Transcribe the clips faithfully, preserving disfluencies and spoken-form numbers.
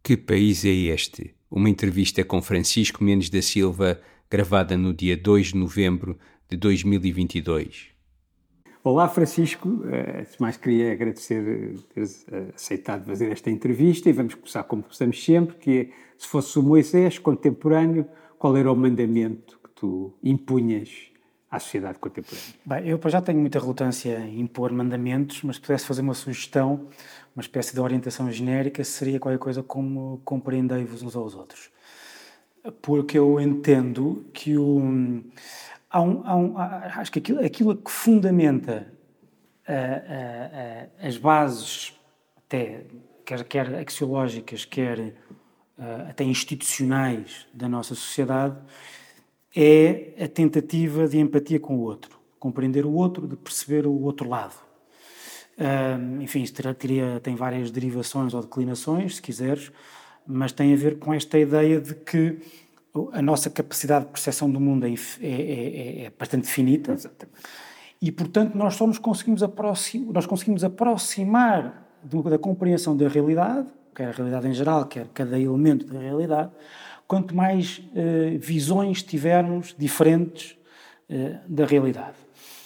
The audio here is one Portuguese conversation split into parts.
Que país é este? Uma entrevista com Francisco Mendes da Silva, gravada no dia dois de novembro de dois mil e vinte e dois. Olá, Francisco. Antes de mais, queria agradecer teres aceitado fazer esta entrevista e vamos começar como começamos sempre, que é, se fosse o Moisés contemporâneo, qual era o mandamento que tu impunhas à sociedade contemporânea? Bem, eu já tenho muita relutância em impor mandamentos, mas se pudesse fazer uma sugestão, uma espécie de orientação genérica, seria qualquer coisa como compreendei-vos uns aos outros. Porque eu entendo que o... Há um, há um, há, acho que aquilo, aquilo que fundamenta uh, uh, uh, as bases, até, quer, quer axiológicas, quer uh, até institucionais da nossa sociedade, é a tentativa de empatia com o outro, compreender o outro, de perceber o outro lado. Uh, enfim, isto teria, tem várias derivações ou declinações, se quiseres, mas tem a ver com esta ideia de que a nossa capacidade de percepção do mundo é, é, é, é bastante finita. Exatamente. E, portanto, nós só nos conseguimos, aproxim, nós conseguimos aproximar de, da compreensão da realidade, quer a realidade em geral, quer cada elemento da realidade, quanto mais uh, visões tivermos diferentes uh, da realidade.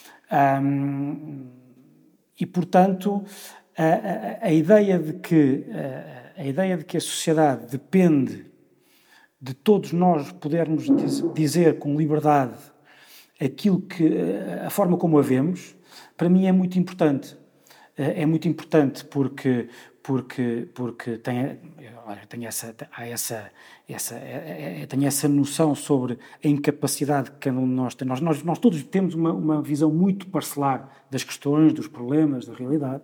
Um, e, portanto, a, a, a, ideia de que, a, a ideia de que a sociedade depende de todos nós podermos dizer com liberdade aquilo que, a forma como a vemos, para mim é muito importante. É muito importante porque, porque, porque tem, olha, tenho, essa, há essa, essa, tenho essa noção sobre a incapacidade que cada um de nós tem. Nós, nós, nós todos temos uma, uma visão muito parcelar das questões, dos problemas, da realidade.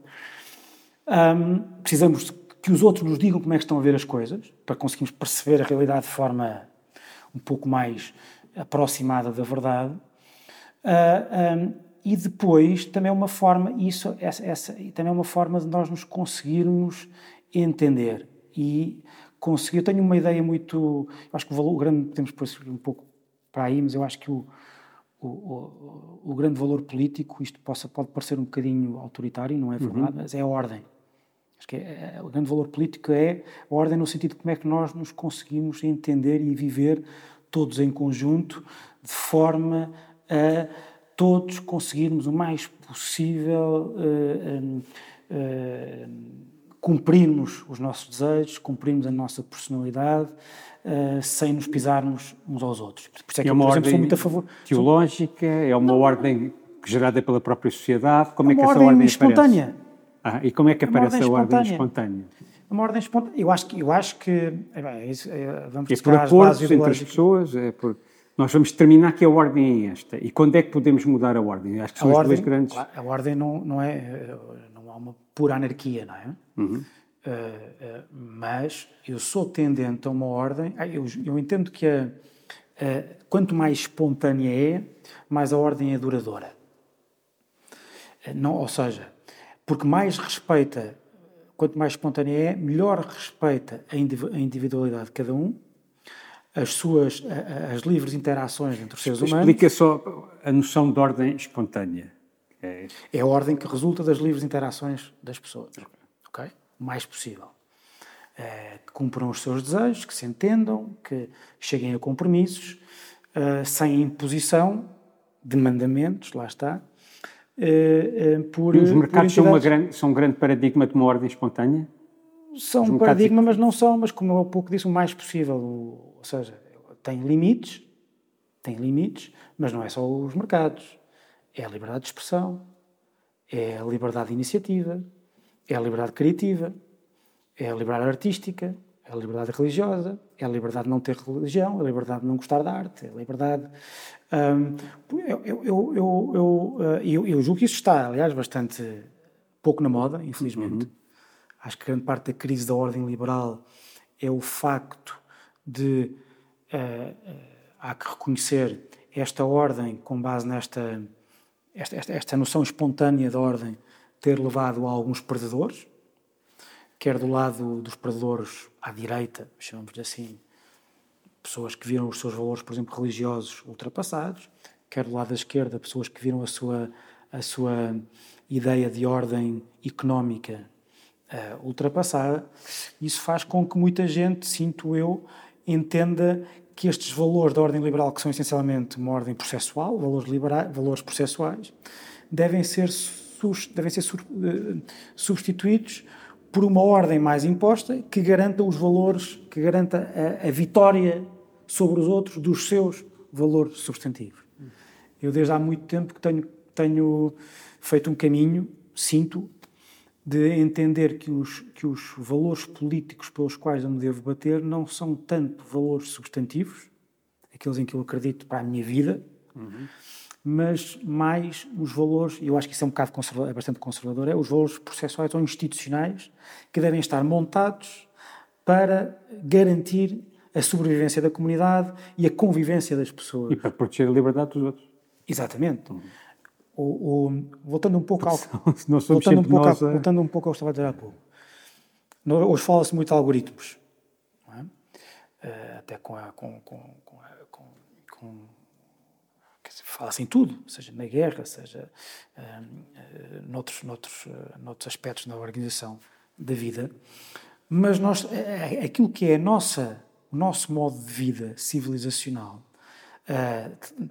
Um, precisamos que os outros nos digam como é que estão a ver as coisas, para conseguirmos perceber a realidade de forma um pouco mais aproximada da verdade. Uh, um, e depois também é uma forma, isso, essa, essa, também é uma forma de nós nos conseguirmos entender. E conseguir, eu tenho uma ideia muito, eu acho que o valor, o grande, podemos pôr um pouco para aí, mas eu acho que o, o, o, o grande valor político, isto possa, pode parecer um bocadinho autoritário, não é verdade, uhum. Mas é a ordem. Acho que é, é, o grande valor político é a ordem no sentido de como é que nós nos conseguimos entender e viver todos em conjunto, de forma a todos conseguirmos o mais possível uh, uh, uh, cumprirmos os nossos desejos, cumprirmos a nossa personalidade, uh, sem nos pisarmos uns aos outros. Por isso é que é eu, uma por exemplo, ordem sou muito a favor... teológica, é uma não, ordem gerada pela própria sociedade. Como é, é que uma essa ordem ordem espontânea. Aparece? Ah, e como é que aparece é a ordem espontânea? É uma ordem espontânea. Eu acho que, eu acho que é bem, é, vamos é por acordos entre as pessoas, é por... Nós vamos determinar que a ordem é esta. E quando é que podemos mudar a ordem? Acho que são a as ordem, duas grandes... A ordem não, não é... Não há uma pura anarquia, não é? Uhum. Uh, uh, mas eu sou tendente a uma ordem... Eu, eu entendo que a, a, quanto mais espontânea é, mais a ordem é duradoura. Não, ou seja, porque mais respeita... Quanto mais espontânea é, melhor respeita a individualidade de cada um, as suas, as livres interações entre os seres humanos. Explica só a noção de ordem espontânea. É, é a ordem que resulta das livres interações das pessoas. Okay? O mais possível. É, que cumpram os seus desejos, que se entendam, que cheguem a compromissos, uh, sem imposição de mandamentos, lá está. Uh, uh, por, e os mercados são, uma grande, são um grande paradigma de uma ordem espontânea? São um paradigma, mas não são, mas como eu há pouco disse, o mais possível. Ou seja, tem limites, tem limites, mas não é só os mercados. É a liberdade de expressão, é a liberdade de iniciativa, é a liberdade criativa, é a liberdade artística, é a liberdade religiosa, é a liberdade de não ter religião, é a liberdade de não gostar da arte, é a liberdade... Hum, eu, eu, eu, eu, eu, eu julgo que isso está, aliás, bastante pouco na moda, infelizmente. Uhum. Acho que grande parte da crise da ordem liberal é o facto de uh, uh, há que reconhecer esta ordem com base nesta esta, esta, esta noção espontânea da ordem ter levado a alguns perdedores, quer do lado dos perdedores à direita, chamamos-lhe assim, pessoas que viram os seus valores, por exemplo, religiosos ultrapassados, quer do lado da esquerda, pessoas que viram a sua, a sua ideia de ordem económica uh, ultrapassada. Isso faz com que muita gente, sinto eu, entenda que estes valores da ordem liberal, que são essencialmente uma ordem processual, valores, liberais, valores processuais, devem ser, sus, devem ser uh, substituídos por uma ordem mais imposta que garanta os valores, que garanta a, a vitória sobre os outros dos seus valores substantivos. Eu desde há muito tempo que tenho, tenho feito um caminho, sinto, de entender que os, que os valores políticos pelos quais eu me devo bater não são tanto valores substantivos, aqueles em que eu acredito para a minha vida, uhum. mas mais os valores, e eu acho que isso é um bocado conservador, é bastante conservador, é os valores processuais ou institucionais que devem estar montados para garantir a sobrevivência da comunidade e a convivência das pessoas. E para proteger a liberdade dos outros. Exatamente. Uhum. O, o, voltando um pouco ao não voltando um pouco, nós, ao, voltando um pouco ao que estava a dizer há pouco. Hoje fala-se muito de algoritmos, não é? Uh, até com a, com, com, com, a, com, com fala-se em tudo, seja na guerra, seja uh, uh, noutros, noutros, uh, noutros aspectos da organização da vida, mas nós, uh, aquilo que é a nossa, o nosso modo de vida civilizacional, uh,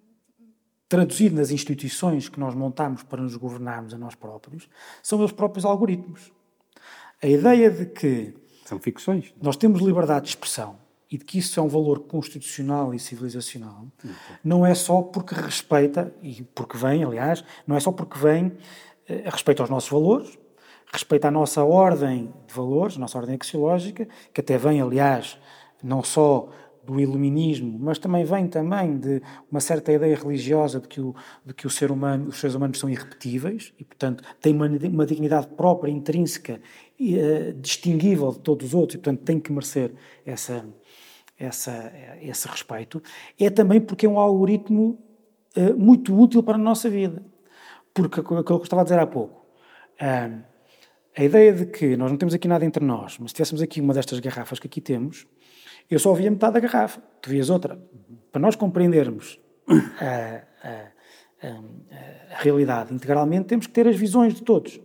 traduzido nas instituições que nós montamos para nos governarmos a nós próprios, são os próprios algoritmos. A ideia de que são ficções. Nós temos liberdade de expressão e de que isso é um valor constitucional e civilizacional, okay. não é só porque respeita, e porque vem, aliás, não é só porque vem eh, respeita aos nossos valores, respeita a nossa ordem de valores, a nossa ordem axiológica, que até vem, aliás, não só do iluminismo, mas também vem também de uma certa ideia religiosa de que, o, de que o ser humano, os seres humanos são irrepetíveis e, portanto, têm uma, uma dignidade própria, intrínseca, e, uh, distinguível de todos os outros e, portanto, tem que merecer essa, essa, esse respeito. É também porque é um algoritmo uh, muito útil para a nossa vida. Porque, aquilo que eu estava a dizer há pouco, uh, a ideia de que nós não temos aqui nada entre nós, mas se tivéssemos aqui uma destas garrafas que aqui temos, eu só via metade da garrafa, tu vias outra. Para nós compreendermos a, a, a, a realidade integralmente, temos que ter as visões de todos.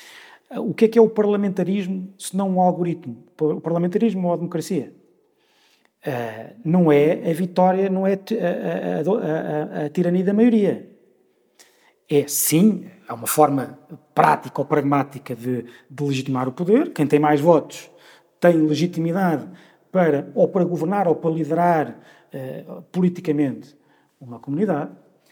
O que é que é o parlamentarismo, se não um algoritmo? O parlamentarismo ou a democracia? Uh, não é a vitória, não é a, a, a, a tirania da maioria. É, sim, é uma forma prática ou pragmática de, de legitimar o poder. Quem tem mais votos tem legitimidade para, ou para governar ou para liderar uh, politicamente uma comunidade,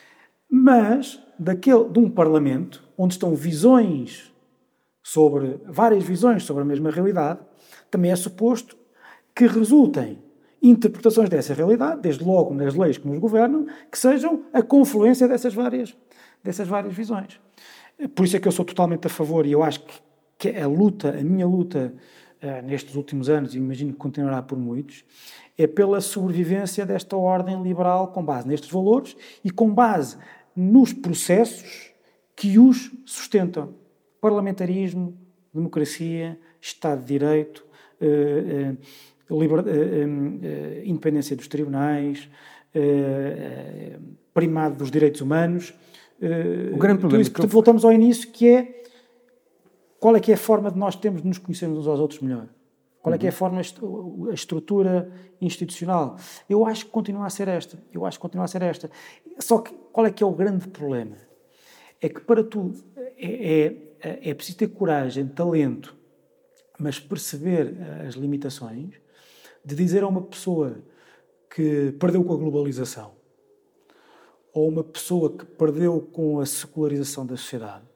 mas daquele, de um parlamento onde estão visões sobre, várias visões sobre a mesma realidade, também é suposto que resultem interpretações dessa realidade, desde logo nas leis que nos governam, que sejam a confluência dessas várias, dessas várias visões. Por isso é que eu sou totalmente a favor, e eu acho que, que a luta, a minha luta, uh, nestes últimos anos, e imagino que continuará por muitos, é pela sobrevivência desta ordem liberal com base nestes valores e com base nos processos que os sustentam. Parlamentarismo, democracia, Estado de Direito, uh, uh, liber, uh, uh, independência dos tribunais, uh, uh, primado dos direitos humanos. Uh, o grande problema isso, portanto, voltamos ao início, que é qual é que é a forma de nós termos de nos conhecermos uns aos outros melhor? Qual é que é a forma, a estrutura institucional? Eu acho que continua a ser esta. Eu acho que continua a ser esta. Só que qual é que é o grande problema? É que para tu é, é, é preciso ter coragem, talento, mas perceber as limitações de dizer a uma pessoa que perdeu com a globalização ou uma pessoa que perdeu com a secularização da sociedade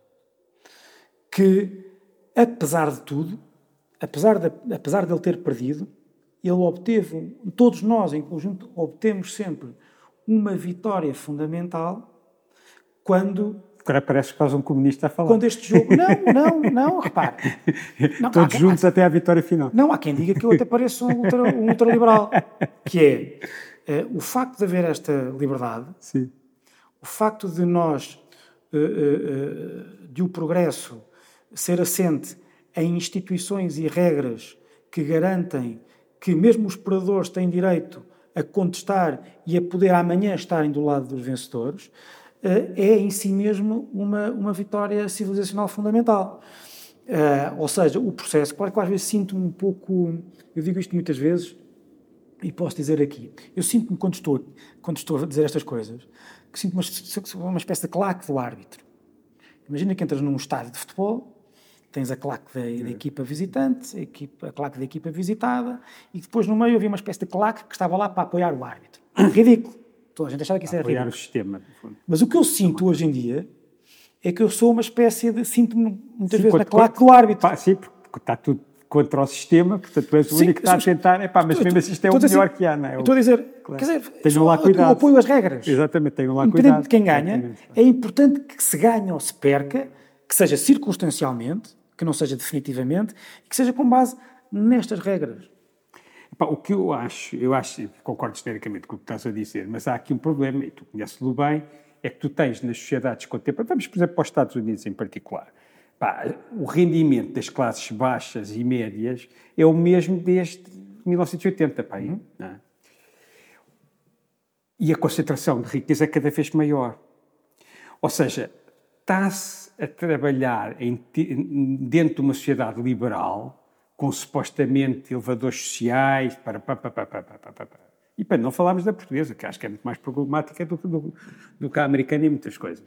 que, apesar de tudo, apesar de, apesar de ele ter perdido, ele obteve, todos nós em conjunto, obtemos sempre uma vitória fundamental quando... Agora parece que faz um comunista a falar. Quando este jogo... Não, não, não, repare. Não, todos há, juntos há, até à vitória final. Não, há quem diga que eu até pareço um, ultra, um ultraliberal. Que é uh, o facto de haver esta liberdade, sim. O facto de nós, uh, uh, uh, de o progresso ser assente em instituições e regras que garantem que mesmo os perdedores têm direito a contestar e a poder amanhã estarem do lado dos vencedores, é em si mesmo uma, uma vitória civilizacional fundamental. Uh, ou seja, o processo, claro que às vezes sinto-me um pouco, eu digo isto muitas vezes, e posso dizer aqui, eu sinto-me quando estou, quando estou a dizer estas coisas, que sinto uma, uma espécie de claque do árbitro. Imagina que entras num estádio de futebol, tens a claque da, da equipa visitante, a, equipa, a claque da equipa visitada, e depois no meio havia uma espécie de claque que estava lá para apoiar o árbitro. Ridículo. Toda a gente achava que isso era apoiar ridículo. O sistema. Mas o que eu sinto hoje em dia é que eu sou uma espécie de... Sinto-me muitas sim, vezes na claque quando, do árbitro. Pá, sim, porque está tudo contra o sistema, portanto tu és o único que está a tentar, epá, mas mesmo assim isto é o melhor assim, que há, não é? Estou a dizer, claro. Quer dizer, tenham lá cuidado. Eu apoio as regras. Exatamente, tenham lá Independente cuidado. de quem ganha, exatamente. É importante que se ganhe ou se perca, que seja circunstancialmente, que não seja definitivamente, e que seja com base nestas regras. Epá, o que eu acho, eu acho, concordo genericamente com o que estás a dizer, mas há aqui um problema, e tu conheces-lo bem, é que tu tens nas sociedades contemporâneas, vamos, por exemplo, para os Estados Unidos em particular, pá, o rendimento das classes baixas e médias é o mesmo desde mil novecentos e oitenta, pá, uhum. Não é? E a concentração de riqueza é cada vez maior. Ou seja, está-se a trabalhar em, dentro de uma sociedade liberal, com supostamente elevadores sociais, para, para, para, para, para, para, para, para. E para não falarmos da portuguesa, que acho que é muito mais problemática do, do, do que a americana em muitas coisas.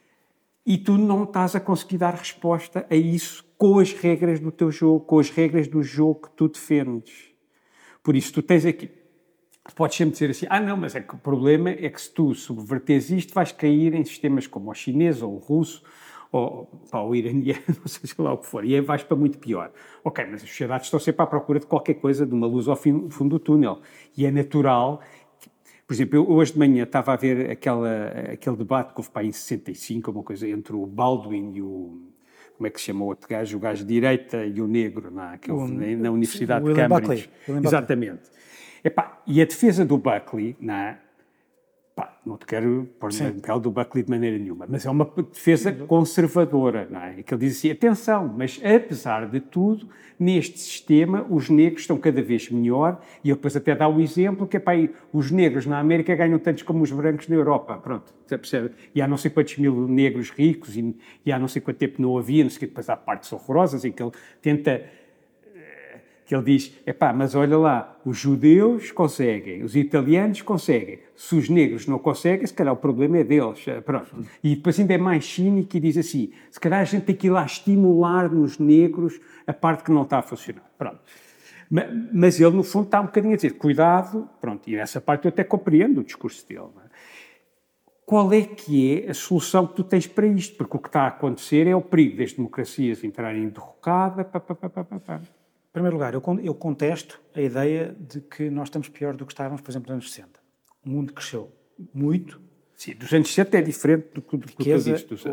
E tu não estás a conseguir dar resposta a isso com as regras do teu jogo, com as regras do jogo que tu defendes. Por isso, tu tens aqui... Podes sempre dizer assim, ah não, mas é que o problema é que se tu subverteres isto, vais cair em sistemas como o chinês, ou o russo, ou pá, o iraniano, não sei lá o que for, e aí vais para muito pior. Ok, mas as sociedades estão sempre à procura de qualquer coisa, de uma luz ao fim, fundo do túnel. E é natural... Por exemplo, eu hoje de manhã estava a ver aquela, aquele debate que houve para aí em sessenta e cinco, uma coisa entre o Baldwin e o... Como é que se chama o outro gajo? O gajo de direita e o negro, não é? Que houve na, na Universidade de Cambridge. Exatamente. Epá, e a defesa do Buckley, não é? Pá, não te quero pôr na pele do Buckley de maneira nenhuma, mas é uma defesa conservadora, não é? Que ele diz assim, atenção, mas apesar de tudo, neste sistema os negros estão cada vez melhor, e ele depois até dá o exemplo que, epá, os negros na América ganham tantos como os brancos na Europa, pronto, você percebe? E há não sei quantos mil negros ricos, e, e há não sei quanto tempo não havia, não sei o que, depois há partes horrorosas em que ele tenta... que ele diz, epá, mas olha lá, os judeus conseguem, os italianos conseguem, se os negros não conseguem, se calhar o problema é deles, pronto. E depois ainda é mais cínico e diz assim, se calhar a gente tem que ir lá estimular nos negros a parte que não está a funcionar, pronto. Mas ele, no fundo, está um bocadinho a dizer, cuidado, pronto, e nessa parte eu até compreendo o discurso dele, não é? Qual é que é a solução que tu tens para isto? Porque o que está a acontecer é o perigo das democracias entrarem em derrocada, pá, pá, pá, pá, pá, pá. Em primeiro lugar, eu, eu contesto a ideia de que nós estamos pior do que estávamos, por exemplo, nos anos sessenta. O mundo cresceu muito. Sim, dos anos sessenta é diferente do que, do que riqueza, tu dizes.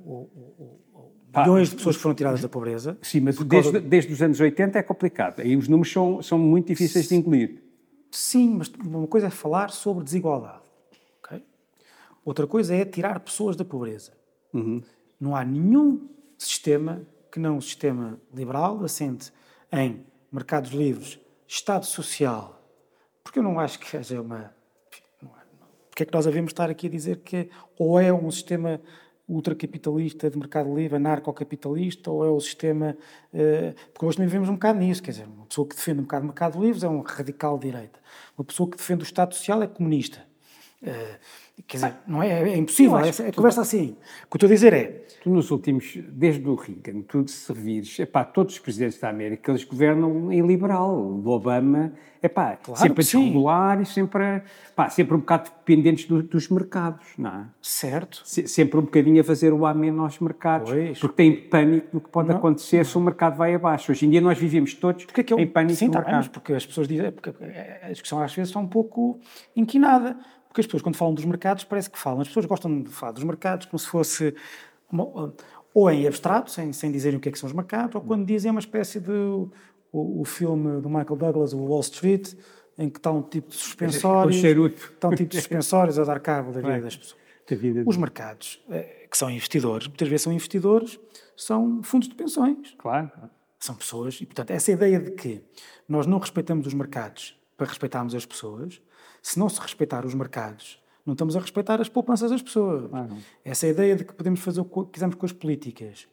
Milhões de pessoas foram tiradas da pobreza. Sim, mas desde, causa... desde os anos oitenta é complicado. Aí os números são, são muito difíceis de engolir. Sim, mas uma coisa é falar sobre desigualdade. Okay? Outra coisa é tirar pessoas da pobreza. Uhum. Não há nenhum sistema que não o sistema liberal assente em mercados livres, Estado Social, porque eu não acho que haja uma... Porque é que nós devemos estar aqui a dizer que ou é um sistema ultracapitalista de mercado livre, anarcocapitalista, ou é o sistema... Uh, porque hoje também vivemos um bocado nisso, quer dizer, uma pessoa que defende um bocado o mercado livre é um radical de direita, uma pessoa que defende o Estado Social é comunista. Uh, quer dizer, não é, é impossível, é, é conversa assim. O que eu estou a dizer é... Tu nos últimos, desde o Reagan, tu de servires, epá, todos os presidentes da América, eles governam em liberal. O Obama, epá, claro sempre a desregular e sempre, epá, sempre um bocado dependentes do, dos mercados, não é? Certo. Se, sempre um bocadinho a fazer o ameno aos mercados, pois. Porque têm pânico do que pode não, acontecer não. se o mercado vai abaixo. Hoje em dia nós vivemos todos porque é que eu, em pânico sim, do tá, mercado. Mas porque as pessoas dizem, porque a discussão às vezes está um pouco inquinada. Porque as pessoas, quando falam dos mercados, parece que falam. As pessoas gostam de falar dos mercados como se fosse... Uma, ou em abstrato, sem, sem dizerem o que é que são os mercados, ou quando dizem uma espécie de... O, o filme do Michael Douglas, o Wall Street, em que está um tipo de suspensórios... Está um tipo de suspensórios a dar cabo da vida é, das pessoas. Vida os mercados, que são investidores, muitas vezes são investidores, são fundos de pensões. Claro. São pessoas. E, portanto, essa ideia de que nós não respeitamos os mercados para respeitarmos as pessoas... Se não se respeitar os mercados, não estamos a respeitar as poupanças das pessoas. Ah, essa ideia de que podemos fazer o que quisermos com as políticas,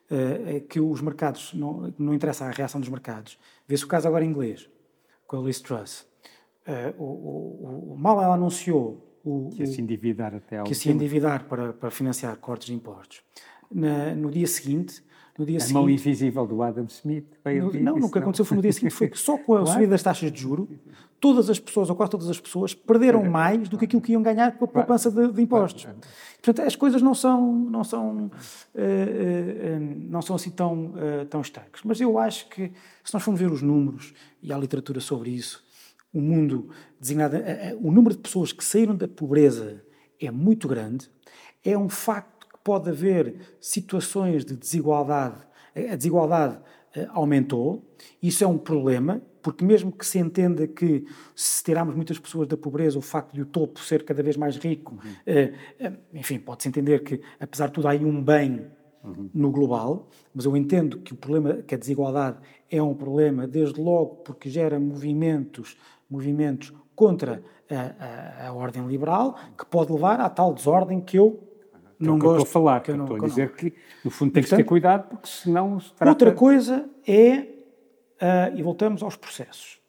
é que os mercados, não, não interessa a reação dos mercados. Vê-se o caso agora em inglês, com a Liz Truss. Uh, o, o, o, mal ela anunciou o, que ia se endividar até ao que ia se endividar para, para financiar cortes de impostos. Na, no dia seguinte, no dia a seguinte, mão invisível do Adam Smith veio no, não, o que aconteceu foi no dia seguinte foi que só com a Claro. subida das taxas de juros, todas as pessoas, ou quase todas as pessoas, perderam mais do que aquilo que iam ganhar com a poupança de, de impostos. Portanto, as coisas não são, não são, uh, uh, uh, não são assim tão, uh, tão estanques. Mas eu acho que, se nós formos ver os números, e há literatura sobre isso, o mundo designado, uh, uh, o número de pessoas que saíram da pobreza é muito grande. É um facto que pode haver situações de desigualdade. A desigualdade uh, aumentou. Isso é um problema, porque mesmo que se entenda que se tirarmos muitas pessoas da pobreza, o facto de o topo ser cada vez mais rico, uhum. uh, uh, enfim, pode-se entender que, apesar de tudo, há aí um bem uhum. no global, mas eu entendo que o problema, que a desigualdade é um problema, desde logo porque gera movimentos, movimentos contra a, a, a ordem liberal, que pode levar à tal desordem que eu não é que gosto. Eu estou a falar, que eu, eu estou a dizer que, no fundo, tem que ter cuidado, porque senão se trata... Outra coisa é... Uh, e voltamos aos processos.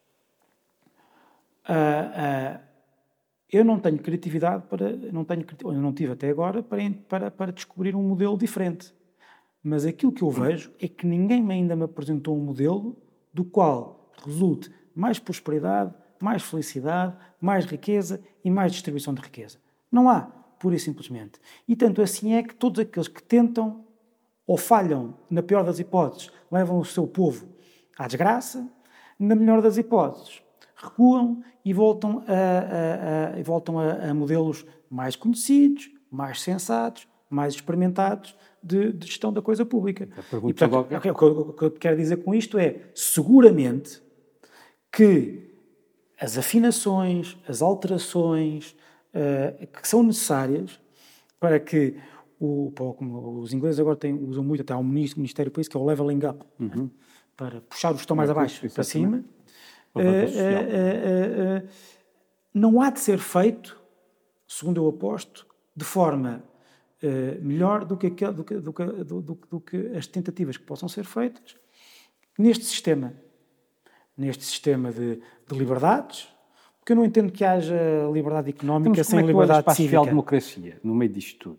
Uh, uh, eu não tenho criatividade para, não tenho, eu não tive até agora para, para, para descobrir um modelo diferente. Mas aquilo que eu vejo é que ninguém ainda me apresentou um modelo do qual resulte mais prosperidade, mais felicidade, mais riqueza e mais distribuição de riqueza. Não há, pura e simplesmente. E tanto assim é que todos aqueles que tentam ou falham, na pior das hipóteses, levam o seu povo à desgraça, na melhor das hipóteses, recuam e voltam a, a, a, e voltam a, a modelos mais conhecidos, mais sensatos, mais experimentados de, de gestão da coisa pública. E, portanto, logo... o, que eu, o que eu quero dizer com isto é, seguramente, que as afinações, as alterações uh, que são necessárias para que, o, como os ingleses agora têm, usam muito, até há um ministério para isso, que é o leveling up, uhum. para puxar os que estão mais abaixo para cima, uh, uh, uh, uh, não há de ser feito, segundo eu aposto, de forma uh, melhor do que, do, que, do, que, do, do, do que as tentativas que possam ser feitas neste sistema, neste sistema de, de liberdades, porque eu não entendo que haja liberdade económica então, sem é liberdade para a cívica. social-democracia, no meio disto tudo?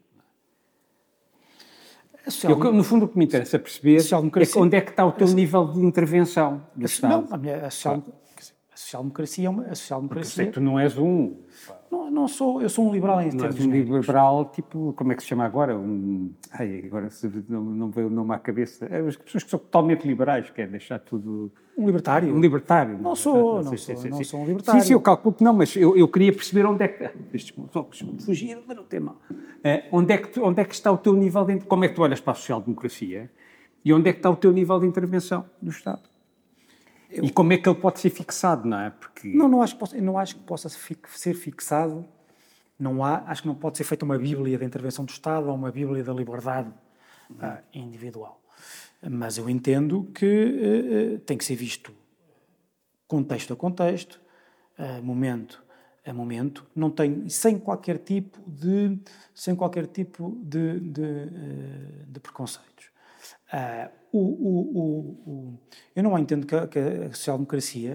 Social... Eu, no fundo, o que me interessa perceber é onde é que está o teu nível de intervenção do Estado. Não, a, minha, a, social... a social-democracia é uma... A social-democracia... Sei que tu não és um... Não, não sou... Eu sou um liberal em não termos és um liberal, tipo... Como é que se chama agora? Um... Ai, agora não, não veio o nome à cabeça. As pessoas que são totalmente liberais, querem deixar tudo... Um libertário? Um libertário. Não sou, não, não, sei, sou, sei, não sei. sou um libertário. Sim, sim, eu calculo que não, mas eu, eu queria perceber onde é que... Estes óculos fugir, mas não tem mal. Uh, onde, é que, onde é que está o teu nível de... Como é que tu olhas para a social-democracia e onde é que está o teu nível de intervenção do Estado? Eu... E como é que ele pode ser fixado, não é? Porque... Não, não acho que possa, não acho que possa ser fixado. Não há, acho que não pode ser feita uma bíblia da intervenção do Estado ou uma bíblia da liberdade uhum. uh, individual. Mas eu entendo que uh, tem que ser visto contexto a contexto, uh, momento a momento, não tem, sem qualquer tipo de, sem qualquer tipo de, de, uh, de preconceitos. Uh, o, o, o, o, eu não entendo que a, que a social-democracia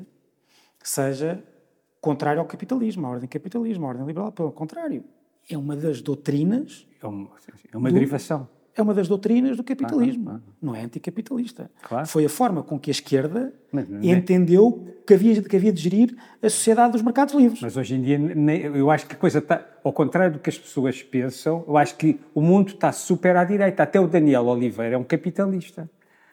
seja contrária ao capitalismo, à ordem capitalismo, à ordem liberal, pelo contrário. É uma das doutrinas... É uma, é uma do, derivação. É uma das doutrinas do capitalismo. Ah, ah, ah. Não é anticapitalista. Claro. Foi a forma com que a esquerda mas, mas, entendeu que havia, que havia de gerir a sociedade dos mercados livres. Mas hoje em dia, eu acho que a coisa está... Ao contrário do que as pessoas pensam, eu acho que o mundo está super à direita. Até o Daniel Oliveira é um capitalista.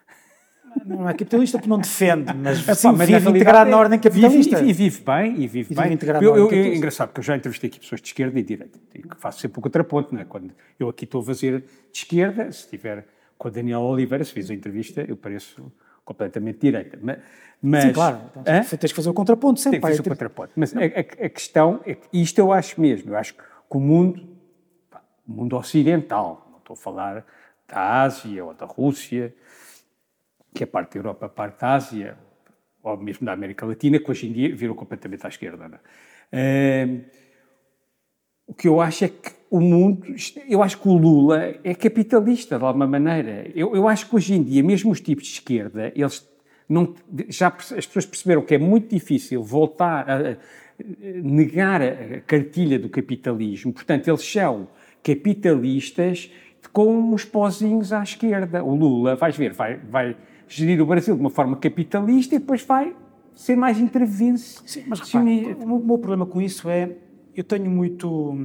Não é capitalista porque não defende, mas, sim, mas vive integrado na ordem capitalista. E vive, vive bem, e vive e bem. Vive eu, eu, é engraçado, porque eu já entrevistei aqui pessoas de esquerda e direita, e faço sempre o contraponto, não é? Quando eu aqui estou a fazer de esquerda, se estiver com o Daniel Oliveira, se fiz a entrevista, eu pareço completamente de direita. Mas, sim, claro, então, tens que fazer o contraponto sempre. Tem que fazer o contraponto. Mas a, a, a questão é que, isto eu acho mesmo, eu acho que o mundo, o mundo ocidental, não estou a falar da Ásia ou da Rússia, que é parte da Europa, parte da Ásia, ou mesmo da América Latina, que hoje em dia viram completamente à esquerda. Não é? Uh, o que eu acho é que o mundo, eu acho que o Lula é capitalista, de alguma maneira. Eu, eu acho que hoje em dia, mesmo os tipos de esquerda, eles não, já as pessoas perceberam que é muito difícil voltar a, a negar a cartilha do capitalismo. Portanto, eles são capitalistas com uns pozinhos à esquerda. O Lula, vais ver, vai, vai gerir o Brasil de uma forma capitalista e depois vai ser mais intervencionista. Sim, mas repare, o meu problema com isso é, eu tenho muito...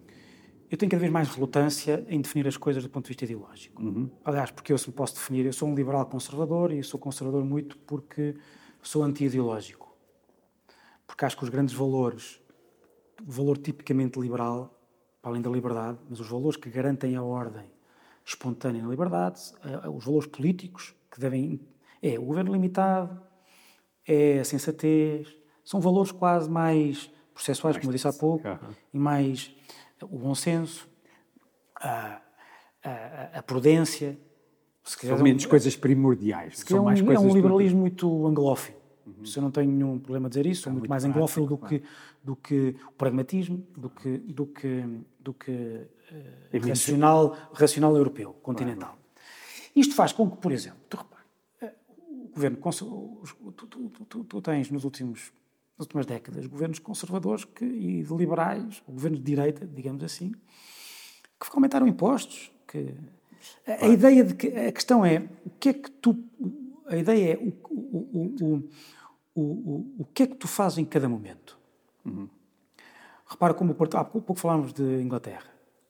Eu tenho cada vez mais relutância em definir as coisas do ponto de vista ideológico. Uhum. Aliás, porque eu se me posso definir, eu sou um liberal conservador e sou conservador muito porque sou anti-ideológico. Porque acho que os grandes valores, o valor tipicamente liberal, para além da liberdade, mas os valores que garantem a ordem espontânea na liberdade, os valores políticos que devem... É o governo limitado, é a sensatez, são valores quase mais processuais, como eu disse há pouco, uhum. e mais... o bom senso, a, a, a prudência. Se quiser, são menos um, coisas primordiais. São mais um, coisas é um liberalismo muito anglófilo. Uhum. Isso eu não tenho nenhum problema a dizer isso. Sou muito, muito mais anglófilo do, claro. que, do que o pragmatismo, do que, do que, do que uh, racional, racional europeu, continental. Claro. Isto faz com que, por exemplo, tu repara, o governo, tu, tu, tu, tu, tu tens nos últimos... nas últimas décadas, governos conservadores que, e de liberais, governos de direita, digamos assim, que aumentaram impostos. Que, a, a ideia de que, a questão é, o que é que tu, a ideia é, o, o, o, o, o, o que é que tu fazes em cada momento? Uhum. Repara como, há pouco falámos de Inglaterra.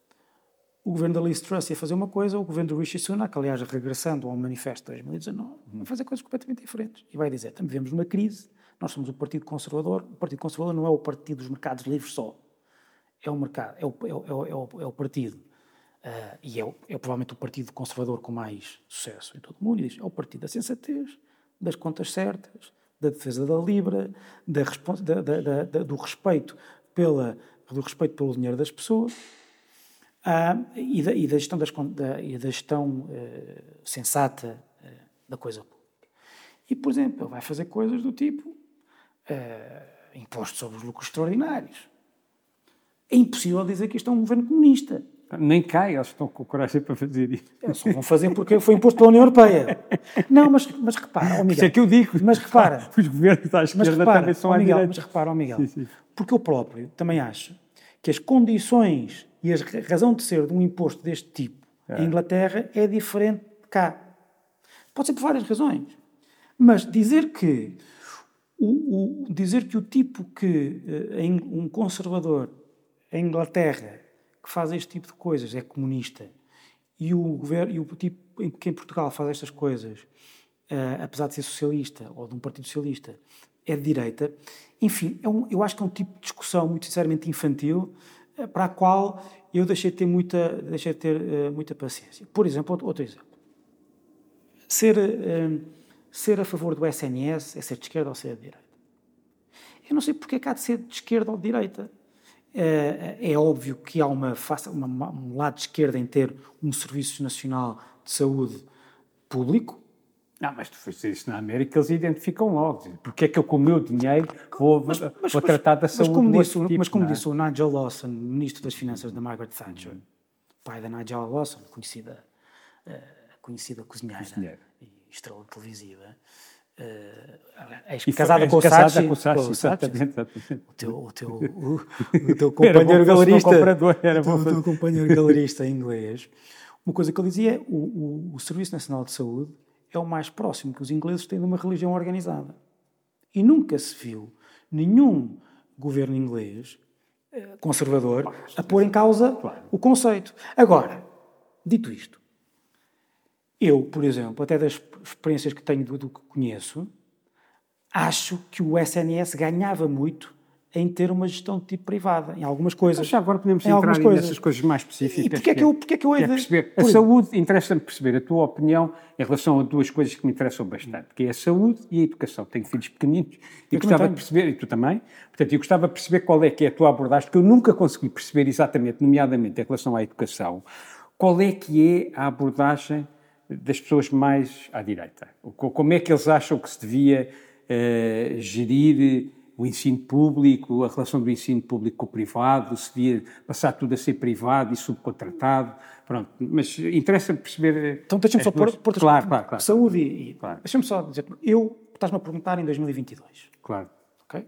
O governo da Liz Truss ia fazer uma coisa, o governo do Rishi Sunak, aliás, regressando ao manifesto de dois mil e dezanove, uhum. vai fazer coisas completamente diferentes. E vai dizer, também vivemos numa crise. Nós somos o Partido Conservador. O Partido Conservador não é o partido dos mercados livres só. É o mercado, é o, é o, é o, é o partido, uh, e é, o, é provavelmente o partido conservador com mais sucesso em todo o mundo. E diz, é o partido da sensatez, das contas certas, da defesa da Libra, da, da, da, da, do, respeito pela, do respeito pelo dinheiro das pessoas uh, e, da, e da gestão, das, da, e da gestão uh, sensata uh, da coisa pública. E, por exemplo, ele vai fazer coisas do tipo Uh, imposto sobre os lucros extraordinários. É impossível dizer que isto é um governo comunista. Nem cai, eles estão com coragem para fazer isso. Eles só vão fazer porque foi imposto pela União Europeia. Não, mas, mas repara, oh Miguel. Isso é que eu digo. Mas repara. Os governos da esquerda repara, também são oh à Miguel, direita. Mas repara, oh Miguel, sim, sim. Porque eu próprio também acho que as condições e a razão de ser de um imposto deste tipo é. em Inglaterra é diferente de cá. Pode ser por várias razões. Mas dizer que O, o, dizer que o tipo que, uh, um conservador em Inglaterra que faz este tipo de coisas é comunista e o, governo, e o tipo que em Portugal faz estas coisas, uh, apesar de ser socialista ou de um partido socialista, é de direita, enfim, é um, eu acho que é um tipo de discussão muito sinceramente infantil uh, para a qual eu deixei de ter muita, deixei de ter, uh, muita paciência. Por exemplo, outro, outro exemplo. Ser... Uh, Ser a favor do S N S é ser de esquerda ou ser de direita. Eu não sei porque é que há de ser de esquerda ou de direita. É, é óbvio que há uma, uma, um lado de esquerda em ter um Serviço Nacional de Saúde público. Não, mas tu fazes isso na América, eles identificam logo. Porque é que eu, com o meu dinheiro, vou, mas, mas, vou tratar da saúde? Mas como, disse, tipo, mas como é? disse o Nigel Lawson, ministro das Finanças da Margaret Thatcher, uhum. pai da Nigel Lawson, conhecida, uh, conhecida cozinheira. Cozinheira. Estrela televisiva, uh, casada com o Saatchi, com o Saatchi, exatamente, o teu, o teu, o, o teu companheiro galerista, era o teu, teu companheiro galerista inglês, uma coisa que ele dizia é o, o, o Serviço Nacional de Saúde é o mais próximo que os ingleses têm de uma religião organizada. E nunca se viu nenhum governo inglês conservador a pôr em causa o conceito. Agora, dito isto, eu, por exemplo, até das experiências que tenho do, do que conheço, acho que o S N S ganhava muito em ter uma gestão de tipo privada, em algumas coisas. Mas já agora podemos entrar coisas. nessas coisas mais específicas. E porquê é que eu, porquê é que eu hei de... perceber? A saúde, interessa-me perceber a tua opinião em relação a duas coisas que me interessam bastante, que é a saúde e a educação. Tenho filhos pequeninos e eu gostava de perceber, e tu também, portanto, eu gostava de perceber qual é que é a tua abordagem, porque eu nunca consegui perceber exatamente, nomeadamente em relação à educação, qual é que é a abordagem das pessoas mais à direita. Como é que eles acham que se devia uh, gerir o ensino público, a relação do ensino público com o privado, se devia passar tudo a ser privado e subcontratado, pronto. Mas interessa perceber... Então deixa-me só pôr... pôr claro, claro, claro. Saúde e... Claro. Deixa-me só dizer, eu, estás-me a perguntar em dois mil e vinte e dois. Claro. Ok?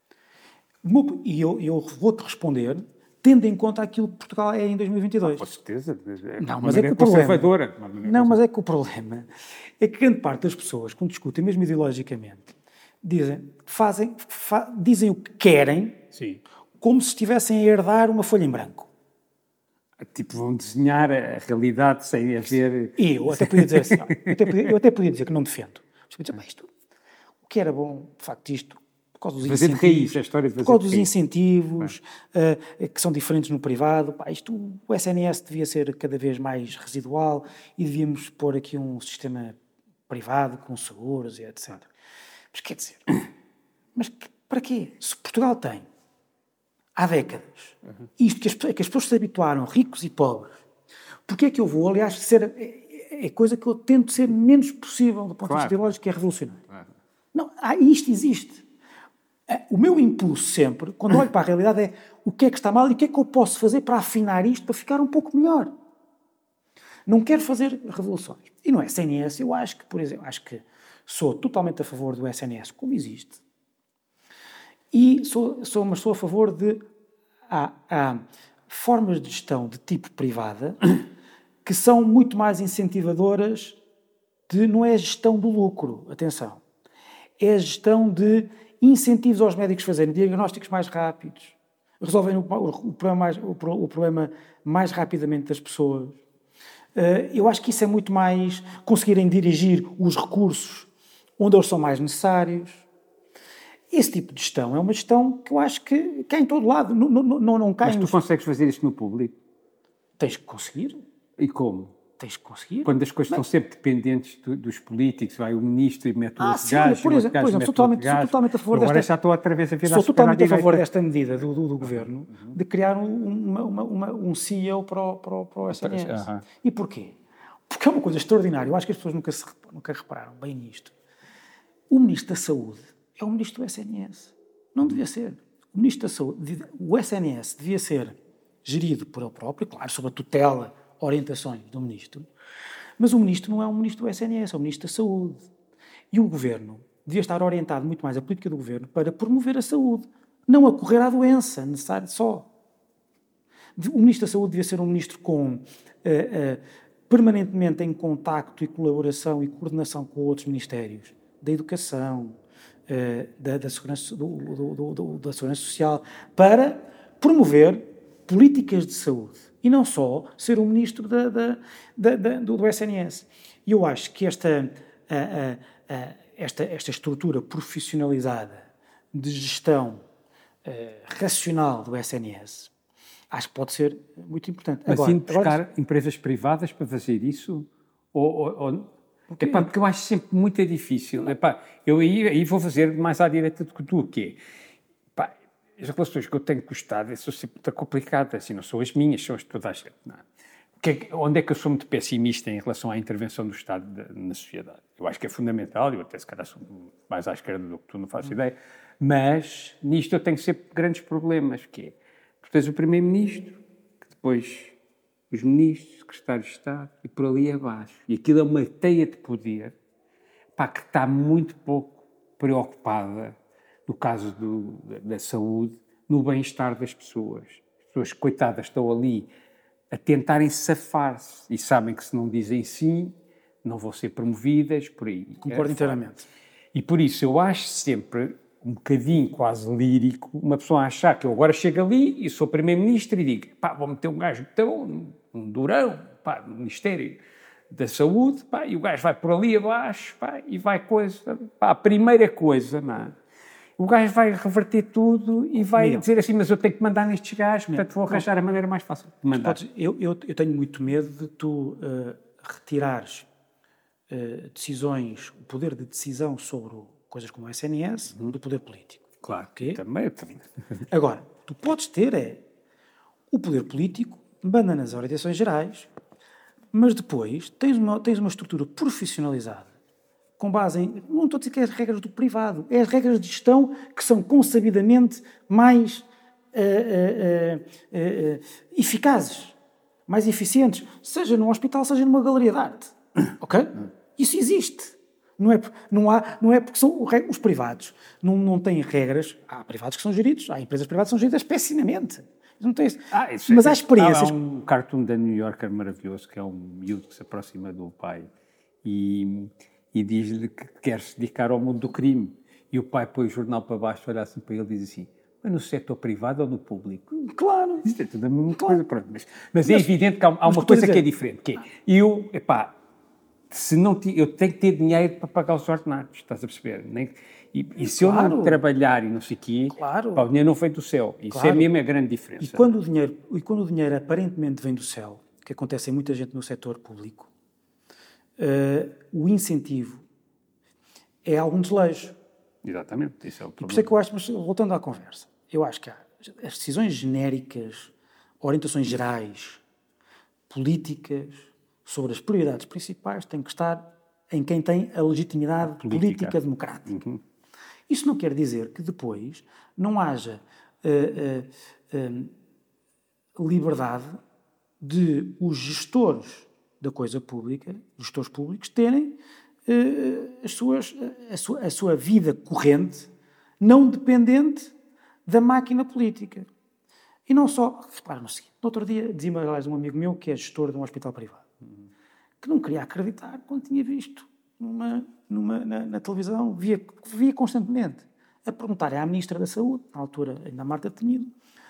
E eu, eu vou-te responder tendo em conta aquilo que Portugal é em dois mil e vinte e dois. Ah, com certeza. É não, mas é que o problema... Não, mas é que o problema é que grande parte das pessoas, quando discutem, mesmo ideologicamente, dizem, fazem, fa, dizem o que querem, sim, como se estivessem a herdar uma folha em branco. Tipo, vão desenhar a realidade sem haver... E eu até podia dizer assim, ó, eu, até podia, eu até podia dizer que não defendo. Mas podia dizer, mas isto, o que era bom, de facto, isto... Por causa dos fazer incentivos, de raiz, a história de fazer por causa dos raiz. incentivos uh, que são diferentes no privado. Pá, isto, o S N S devia ser cada vez mais residual e devíamos pôr aqui um sistema privado com seguros e etcétera. Mas quer dizer, mas que, para quê? Se Portugal tem, há décadas, uhum. isto que as, que as pessoas se habituaram, ricos e pobres, porque é que eu vou, aliás, ser, é, é coisa que eu tento ser menos possível do ponto de vista ideológico, que é revolucionário. Claro. Não, ah, isto existe. O meu impulso sempre, quando olho para a realidade, é o que é que está mal e o que é que eu posso fazer para afinar isto, para ficar um pouco melhor. Não quero fazer revoluções. E no S N S, eu acho que, por exemplo, acho que sou totalmente a favor do S N S como existe. E sou, sou, mas sou a favor de... Há, há formas de gestão de tipo privada que são muito mais incentivadoras de... Não é a gestão do lucro, atenção. É a gestão de... incentivos aos médicos fazerem diagnósticos mais rápidos, resolverem o, o, o, problema, mais, o, o problema mais rapidamente das pessoas. Uh, eu acho que isso é muito mais conseguirem dirigir os recursos onde eles são mais necessários. Esse tipo de gestão é uma gestão que eu acho que cai em todo lado. Não, não, não, não cai. Mas tu nos... consegues fazer isto no público? Tens que conseguir. E como? Tens que conseguir. Quando as coisas Mas... estão sempre dependentes do, dos políticos, vai o ministro e mete o ah, outro sim, gajo, por exemplo, por exemplo sou, totalmente, sou totalmente a favor Agora desta... já estou outra vez a virar Sou totalmente a favor desta medida do, do, do Governo uhum. de criar uma, uma, uma, um C E O para o, para o, para o S N S. Uhum. E porquê? Porque é uma coisa extraordinária. Eu acho que as pessoas nunca, se, nunca repararam bem nisto. O Ministro da Saúde é o Ministro do S N S. Não devia ser. O Ministro da Saúde, o S N S devia ser gerido por ele próprio, claro, sob a tutela, orientações do Ministro. Mas o Ministro não é um Ministro do S N S, é o Ministro da Saúde. E o Governo devia estar orientado muito mais a política do Governo para promover a saúde, não a correr à doença necessária só. O Ministro da Saúde devia ser um Ministro com, uh, uh, permanentemente em contacto e colaboração e coordenação com outros Ministérios, da Educação, uh, da, da, segurança, do, do, do, do, da Segurança Social, para promover políticas de saúde. E não só ser um ministro da, da, da, da, do, do S N S. E eu acho que esta, a, a, a, esta, esta estrutura profissionalizada de gestão a, racional do S N S, acho que pode ser muito importante. Mas agora, sim buscar agora, empresas privadas para fazer isso? Ou, ou, ou... Epá, porque eu acho sempre muito difícil. Epá, eu aí, aí vou fazer mais à direita do que tu, que é... As relações que eu tenho com o Estado são sempre muito complicadas, assim, não são as minhas, são as de toda a gente. Não é? Que é, onde é que eu sou muito pessimista em relação à intervenção do Estado de, na sociedade? Eu acho que é fundamental, eu até se calhar sou mais à esquerda do que tu, não faço hum. ideia, mas nisto eu tenho sempre grandes problemas, que é, tu tens o Primeiro-Ministro, que depois os ministros, secretários de Estado, e por ali abaixo. E aquilo é uma teia de poder, pá, que está muito pouco preocupada, no caso do, da, da saúde, no bem-estar das pessoas. As pessoas, coitadas, estão ali a tentarem safar-se e sabem que se não dizem sim, não vão ser promovidas, por aí. Concordo é, inteiramente. E por isso eu acho sempre um bocadinho quase lírico uma pessoa achar que eu agora chego ali e sou Primeiro-Ministro e digo, pá, vou meter um gajo tão, um durão, pá, no Ministério da Saúde, pá, e o gajo vai por ali abaixo, pá, e vai coisa, pá, a primeira coisa, não é? O gajo vai reverter tudo e vai Miguel. dizer assim, mas eu tenho que mandar nestes gajos, portanto vou arranjar a maneira mais fácil de mandar. Podes, eu, eu, eu tenho muito medo de tu uh, retirares uh, decisões, o poder de decisão sobre coisas como o S N S, uhum. do poder político. Claro, okay? também eu também. Agora, tu podes ter é o poder político, manda nas orientações gerais, mas depois tens uma, tens uma estrutura profissionalizada com base em... Não estou a dizer que é as regras do privado, é as regras de gestão que são consabidamente mais uh, uh, uh, uh, eficazes, mais eficientes, seja num hospital, seja numa galeria de arte. Ok? Isso existe. Não é, não há, não é porque são os privados não, não têm regras. Há privados que são geridos, há empresas privadas que são geridas pessimamente. Não tem isso. Ah, isso Mas é, há experiências... Há, há um cartoon da New Yorker maravilhoso, que é um miúdo que se aproxima do pai e, e diz-lhe que quer se dedicar ao mundo do crime. E o pai põe o jornal para baixo, olha assim para ele e diz assim: mas no setor privado ou no público? Claro. Isto é tudo a mesma coisa. Pronto. Mas, mas é mas, evidente que há, há uma coisa dizer... que é diferente, que é, eu, epá, se não t- eu tenho que ter dinheiro para pagar os ordenados, estás a perceber? Nem, e, e se claro. eu não trabalhar e não sei o quê, claro. pá, o dinheiro não vem do céu. Isso claro. é mesmo a grande diferença. E quando, o dinheiro, e quando o dinheiro aparentemente vem do céu, que acontece em muita gente no setor público, uh, o incentivo é algum desleixo. Exatamente, isso é o problema. E por isso é que eu acho, mas voltando à conversa, eu acho que há as decisões genéricas, orientações gerais, políticas, sobre as prioridades principais, têm que estar em quem tem a legitimidade política, política democrática. Uhum. Isso não quer dizer que depois não haja uh, uh, uh, liberdade de os gestores da coisa pública, gestores públicos, terem uh, as suas, a, sua, a sua vida corrente não dependente da máquina política. E não só... Repara no seguinte, no outro dia dizia-me um amigo meu que é gestor de um hospital privado, uhum. que não queria acreditar quando tinha visto numa, numa, na, na televisão, via, via constantemente, a perguntar à Ministra da Saúde, na altura ainda a Marta Temido,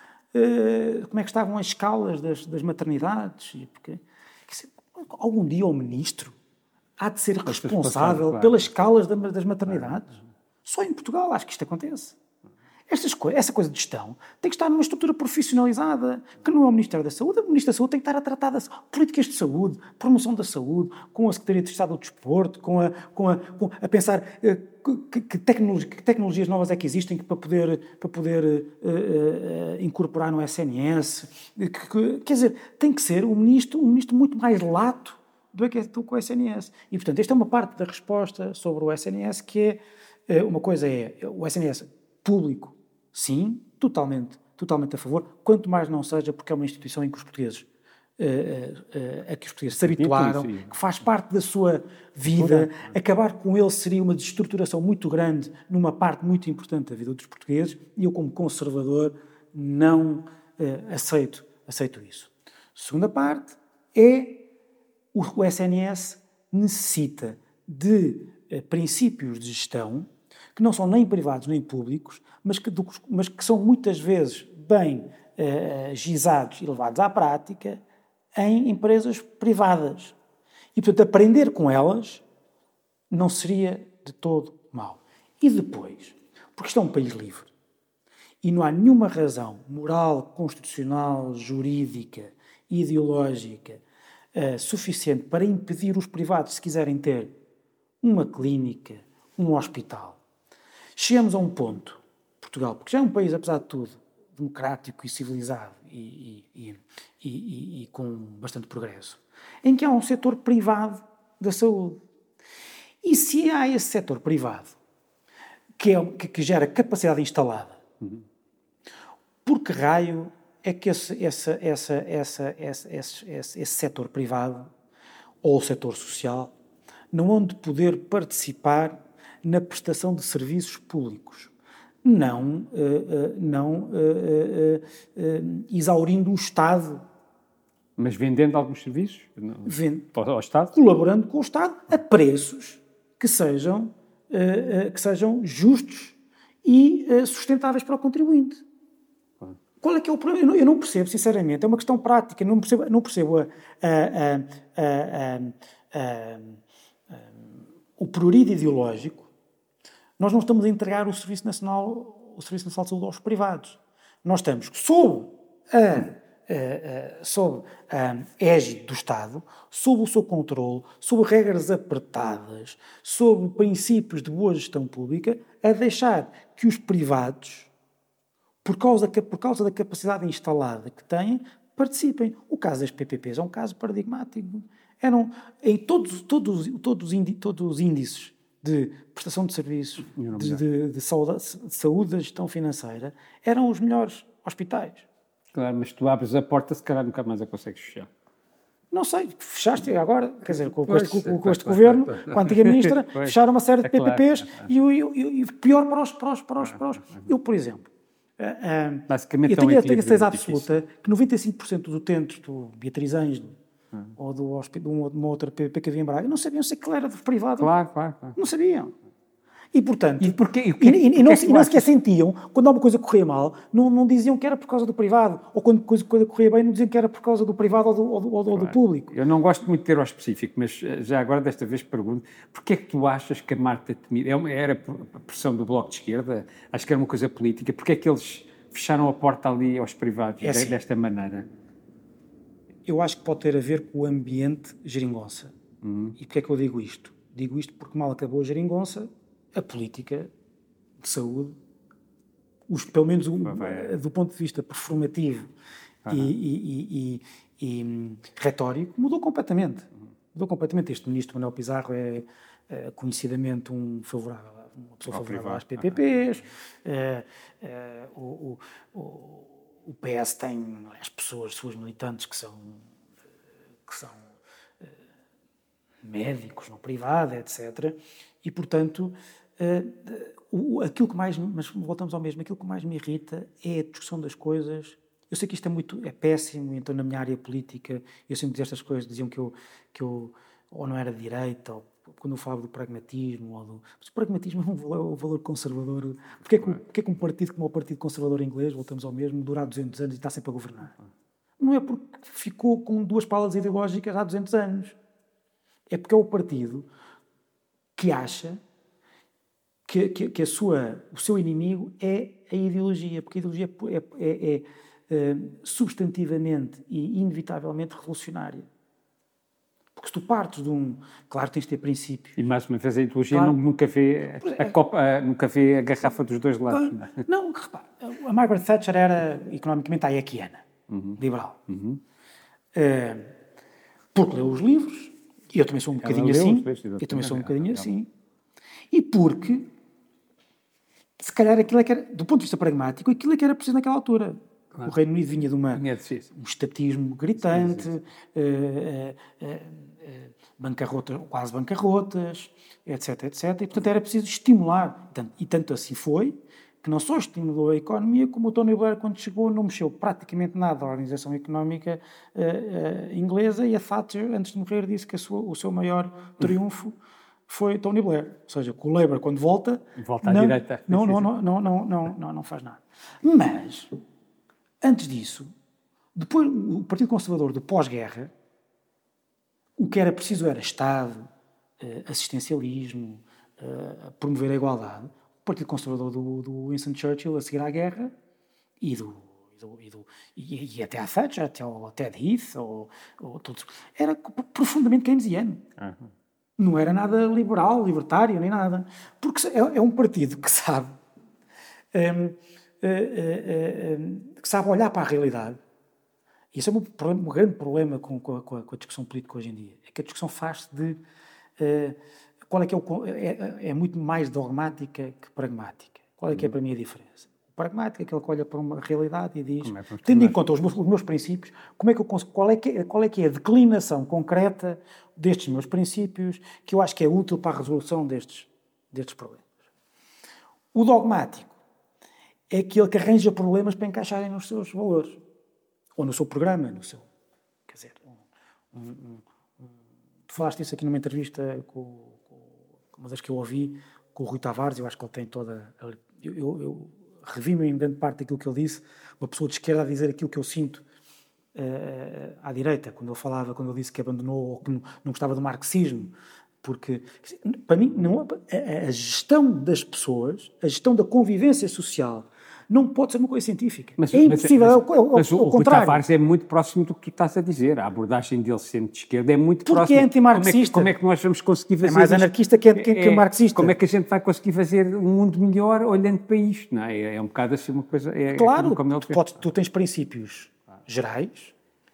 uh, como é que estavam as escalas das, das maternidades. E porque, algum dia o Ministro há de ser responsável claro. pelas escalas das maternidades. Claro. Só em Portugal acho que isto acontece. Estas co- essa coisa de gestão tem que estar numa estrutura profissionalizada, que não é o Ministério da Saúde. O Ministro da Saúde tem que estar a tratar das políticas de saúde, promoção da saúde, com a Secretaria de Estado do Desporto, com a, com a, com a pensar uh, que, que, tecnologi- que tecnologias novas é que existem que para poder, para poder uh, uh, incorporar no S N S. Que, que, quer dizer, tem que ser um ministro, um ministro muito mais lato do que, do que o S N S. E, portanto, esta é uma parte da resposta sobre o S N S, que é, uh, uma coisa é o S N S público. Sim, totalmente, totalmente a favor, quanto mais não seja porque é uma instituição em que os portugueses, uh, uh, uh, a que os portugueses se habituaram, que faz parte da sua vida. Acabar com ele seria uma desestruturação muito grande numa parte muito importante da vida dos portugueses, e eu, como conservador, não uh, aceito, aceito isso. Segunda parte é o, o S N S necessita de uh, princípios de gestão que não são nem privados nem públicos, mas que, mas que são muitas vezes bem uh, gizados e levados à prática em empresas privadas. E, portanto, aprender com elas não seria de todo mau. E depois, porque isto é um país livre, e não há nenhuma razão moral, constitucional, jurídica, ideológica uh, suficiente para impedir os privados, se quiserem ter uma clínica, um hospital. Chegamos a um ponto, Portugal, porque já é um país, apesar de tudo, democrático e civilizado e, e, e, e, e com bastante progresso, em que há um setor privado da saúde. E se há esse setor privado que, é, que, que gera capacidade instalada, uhum. por que raio é que esse, essa, essa, essa, essa, esse, esse, esse setor privado ou o setor social não hão de poder participar na prestação de serviços públicos, não, uh, uh, não uh, uh, uh, exaurindo o Estado. Mas vendendo alguns serviços Vende, ao Estado? Colaborando com o Estado a preços que sejam, uh, uh, que sejam justos e uh, sustentáveis para o contribuinte. Ah. Qual é que é o problema? Eu não, eu não percebo, sinceramente, é uma questão prática, não percebo, não percebo a, a, a, a, a, a, o prurido ideológico. Nós não estamos a entregar o Serviço Nacional, o Serviço Nacional de Saúde aos privados. Nós estamos sob a, a, a, sob a égide do Estado, sob o seu controle, sob regras apertadas, sob princípios de boa gestão pública, a deixar que os privados, por causa, por causa da capacidade instalada que têm, participem. O caso das P P Ps é um caso paradigmático. Eram, em todos, todos, todos, todos os índices de prestação de serviços, de, de, de, saúde, de saúde e gestão financeira, eram os melhores hospitais. Claro, mas tu abres a porta, se calhar nunca mais a consegues fechar. Não sei, fechaste agora, quer dizer, com, pois, com, com, com este pois, governo, pois, pois. com a antiga ministra, Pois, fecharam uma série de é P P Ps claro. e, e, e pior para os, para os, para os, para os. Eu, por exemplo, uh, uh, Basicamente eu é um tenho, eu tenho a equilíbrio certeza difícil. absoluta que noventa e cinco por cento dos utentes do Beatriz Ângelo hum. ou do hospital, de uma outra P P P que havia em Braga não sabiam se aquilo era de privado. Claro, claro, claro. Não sabiam. E, portanto, e, porquê, e, e, e, e não, que e não sequer sentiam, quando alguma coisa corria mal, não, não diziam que era por causa do privado, ou quando coisa, coisa corria bem, não diziam que era por causa do privado ou do, ou do, ou do, claro. do público. Eu não gosto muito de ter ao específico, mas já agora desta vez pergunto, porquê é que tu achas que a Marta Temido, era a pressão do Bloco de Esquerda, acho que era uma coisa política, porquê é que eles fecharam a porta ali aos privados é assim, desta maneira? Eu acho que pode ter a ver com o ambiente geringonça. Uhum. E porquê é que eu digo isto? Digo isto porque mal acabou a geringonça, a política de saúde, os, pelo menos o, do ponto de vista performativo uhum. e, e, e, e retórico, mudou completamente. Mudou completamente. Este ministro Manuel Pizarro é, é conhecidamente um favorável, uma pessoa Ao favorável privado. às P P Ps. Uhum. É, é, o, o, o P S tem as pessoas, suas militantes, que são, que são é, médicos no privado, etcétera. E, portanto, uh, uh, aquilo que mais, mas voltamos ao mesmo, aquilo que mais me irrita é a discussão das coisas. Eu sei que isto é muito, é péssimo, então na minha área política, eu sempre dizia estas coisas, diziam que eu, que eu ou não era de direita, ou quando eu falava do pragmatismo, ou do... Mas o pragmatismo é um valor, um valor conservador. Porquê é que, porquê é que um partido como o Partido Conservador Inglês, voltamos ao mesmo, dura há duzentos anos e está sempre a governar? Não é porque ficou com duas palas ideológicas há duzentos anos. É porque é o partido que acha que, que, que a sua, o seu inimigo é a ideologia, porque a ideologia é, é, é, é, é substantivamente e inevitavelmente revolucionária. Porque se tu partes de um... Claro, tens de ter princípios. E mais uma vez a ideologia claro. nunca, vê a copa, nunca vê a garrafa dos dois lados. Claro. Não, não, repara, a Margaret Thatcher era economicamente hayekiana, uhum. liberal. Uhum. Uh, porque leu os livros, e eu também sou um bocadinho assim, eu também sou um bocadinho assim, e porque, se calhar, aquilo é que era, do ponto de vista pragmático, aquilo é que era preciso naquela altura. Claro. O Reino Unido vinha de uma, um estatismo gritante, sim, sim. Uh, uh, uh, uh, bancarrota, quase bancarrotas, etc, etcétera. E, portanto, era preciso estimular. E tanto assim foi, que não só estimulou a economia, como o Tony Blair, quando chegou, não mexeu praticamente nada da organização económica uh, uh, inglesa, e a Thatcher, antes de morrer, disse que a sua, o seu maior triunfo foi Tony Blair. Ou seja, que o Labour, quando volta... Volta à não, direita. Não, não, não, não, não, não, não, não faz nada. Mas, antes disso, depois, o Partido Conservador do pós-guerra, o que era preciso era Estado, uh, assistencialismo, uh, promover a igualdade. O Partido Conservador do, do Winston Churchill, a seguir à guerra, e, do, e, do, e, do, e, e até à Thatcher, até ao Ted Heath, ou, ou todos, era profundamente keynesiano. Uhum. Não era nada liberal, libertário, nem nada. Porque é, é um partido que sabe, um, uh, uh, uh, que sabe olhar para a realidade. E esse é um, problema, um grande problema com, com, a, com a discussão política hoje em dia. É que a discussão faz-se de... Uh, qual é que é, o, é, é muito mais dogmática que pragmática. Qual é que é para mim a diferença? O pragmático é aquele que olha para uma realidade e diz, é tendo em conta os meus, os meus princípios, como é que eu, qual, é que é, qual é que é a declinação concreta destes meus princípios que eu acho que é útil para a resolução destes, destes problemas. O dogmático é aquele que arranja problemas para encaixarem nos seus valores. Ou no seu programa, no seu... Quer dizer, um, um, um, um, tu falaste isso aqui numa entrevista com, com uma das que eu ouvi, com o Rui Tavares, eu acho que ele tem toda... Eu, eu, eu revi-me em grande parte daquilo que ele disse, uma pessoa de esquerda a dizer aquilo que eu sinto uh, à direita, quando ele falava, quando ele disse que abandonou ou que não, não gostava do marxismo, porque, para mim, não, a, a gestão das pessoas, a gestão da convivência social, não pode ser uma coisa científica. Mas, é impossível, mas, é o, é o, mas o, o Rui Tavares é muito próximo do que tu estás a dizer. A abordagem dele sendo de esquerda é muito Porque próxima. Porque é antimarxista. Como é, que, como é que nós vamos conseguir fazer É mais isto? anarquista que, que, que é, marxista. Como é que a gente vai conseguir fazer um mundo melhor olhando para isto? Não é? É um bocado assim uma coisa... É, claro, é como, como tu, podes, tu tens princípios gerais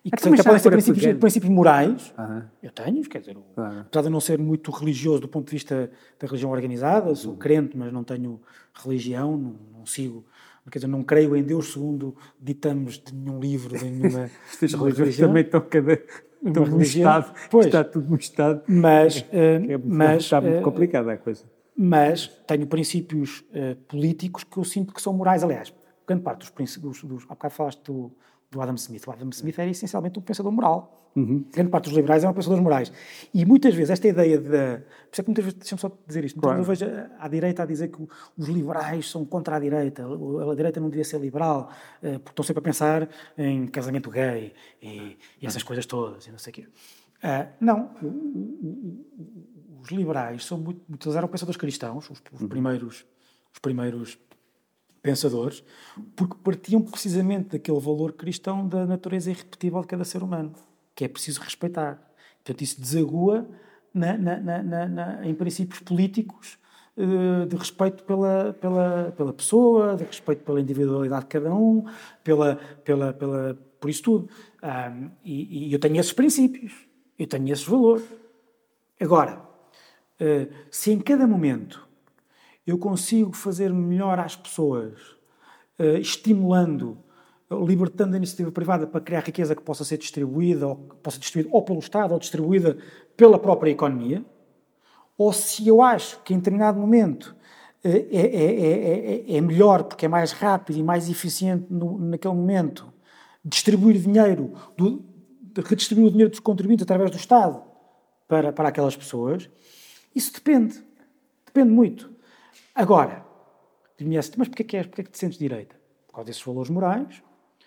e que então, até podem ser agora princípios, pegando- princípios morais, Aham. eu tenho, quer dizer, Claro. apesar de eu não ser muito religioso do ponto de vista da religião organizada, sou crente, mas não tenho religião, não, não sigo, quer dizer, não creio em Deus segundo ditamos de nenhum livro, de nenhuma, Estas nenhuma religiões religião. também estão cada... Estão Uma num religião. estado, Pois. está tudo num estado, Mas, eh, é muito, mas, está muito eh, complicada a coisa. mas tenho princípios eh, políticos que eu sinto que são morais. Aliás, grande parte dos princípios, dos, há bocado falaste do, do Adam Smith. O Adam Smith era essencialmente um pensador moral. Uhum. Grande parte dos liberais eram pensadores morais. E muitas vezes esta ideia de... Por isso é que muitas vezes, deixa-me só dizer isto, muitas Claro. vezes eu vejo à direita a dizer que os liberais são contra a direita, a direita não devia ser liberal, eh, porque estão sempre a pensar em casamento gay e, e essas coisas todas, e não sei o quê. Ah, não, o- o- o- os liberais são muito, muitos eram pensadores cristãos, os, os primeiros, os primeiros pensadores, porque partiam precisamente daquele valor cristão da natureza irrepetível de cada ser humano, que é preciso respeitar. Portanto, isso desagua na, na, na, na, na, em princípios políticos eh, de respeito pela, pela, pela pessoa, de respeito pela individualidade de cada um, pela, pela, pela, por isso tudo. Ah, e, e eu tenho esses princípios, eu tenho esses valores. Agora, eh, se em cada momento eu consigo fazer melhor às pessoas, eh, estimulando, libertando a iniciativa privada para criar riqueza que possa ser distribuída, ou que possa ser distribuída ou pelo Estado, ou distribuída pela própria economia, ou se eu acho que em determinado momento eh, é, é, é, é, é melhor, porque é mais rápido e mais eficiente no, naquele momento, distribuir dinheiro, do, de redistribuir o dinheiro dos contribuintes através do Estado para, para aquelas pessoas, isso depende. Depende muito. Agora, diz-me assim, mas porquê que, és, porquê que te sentes de direita? Por causa desses valores morais,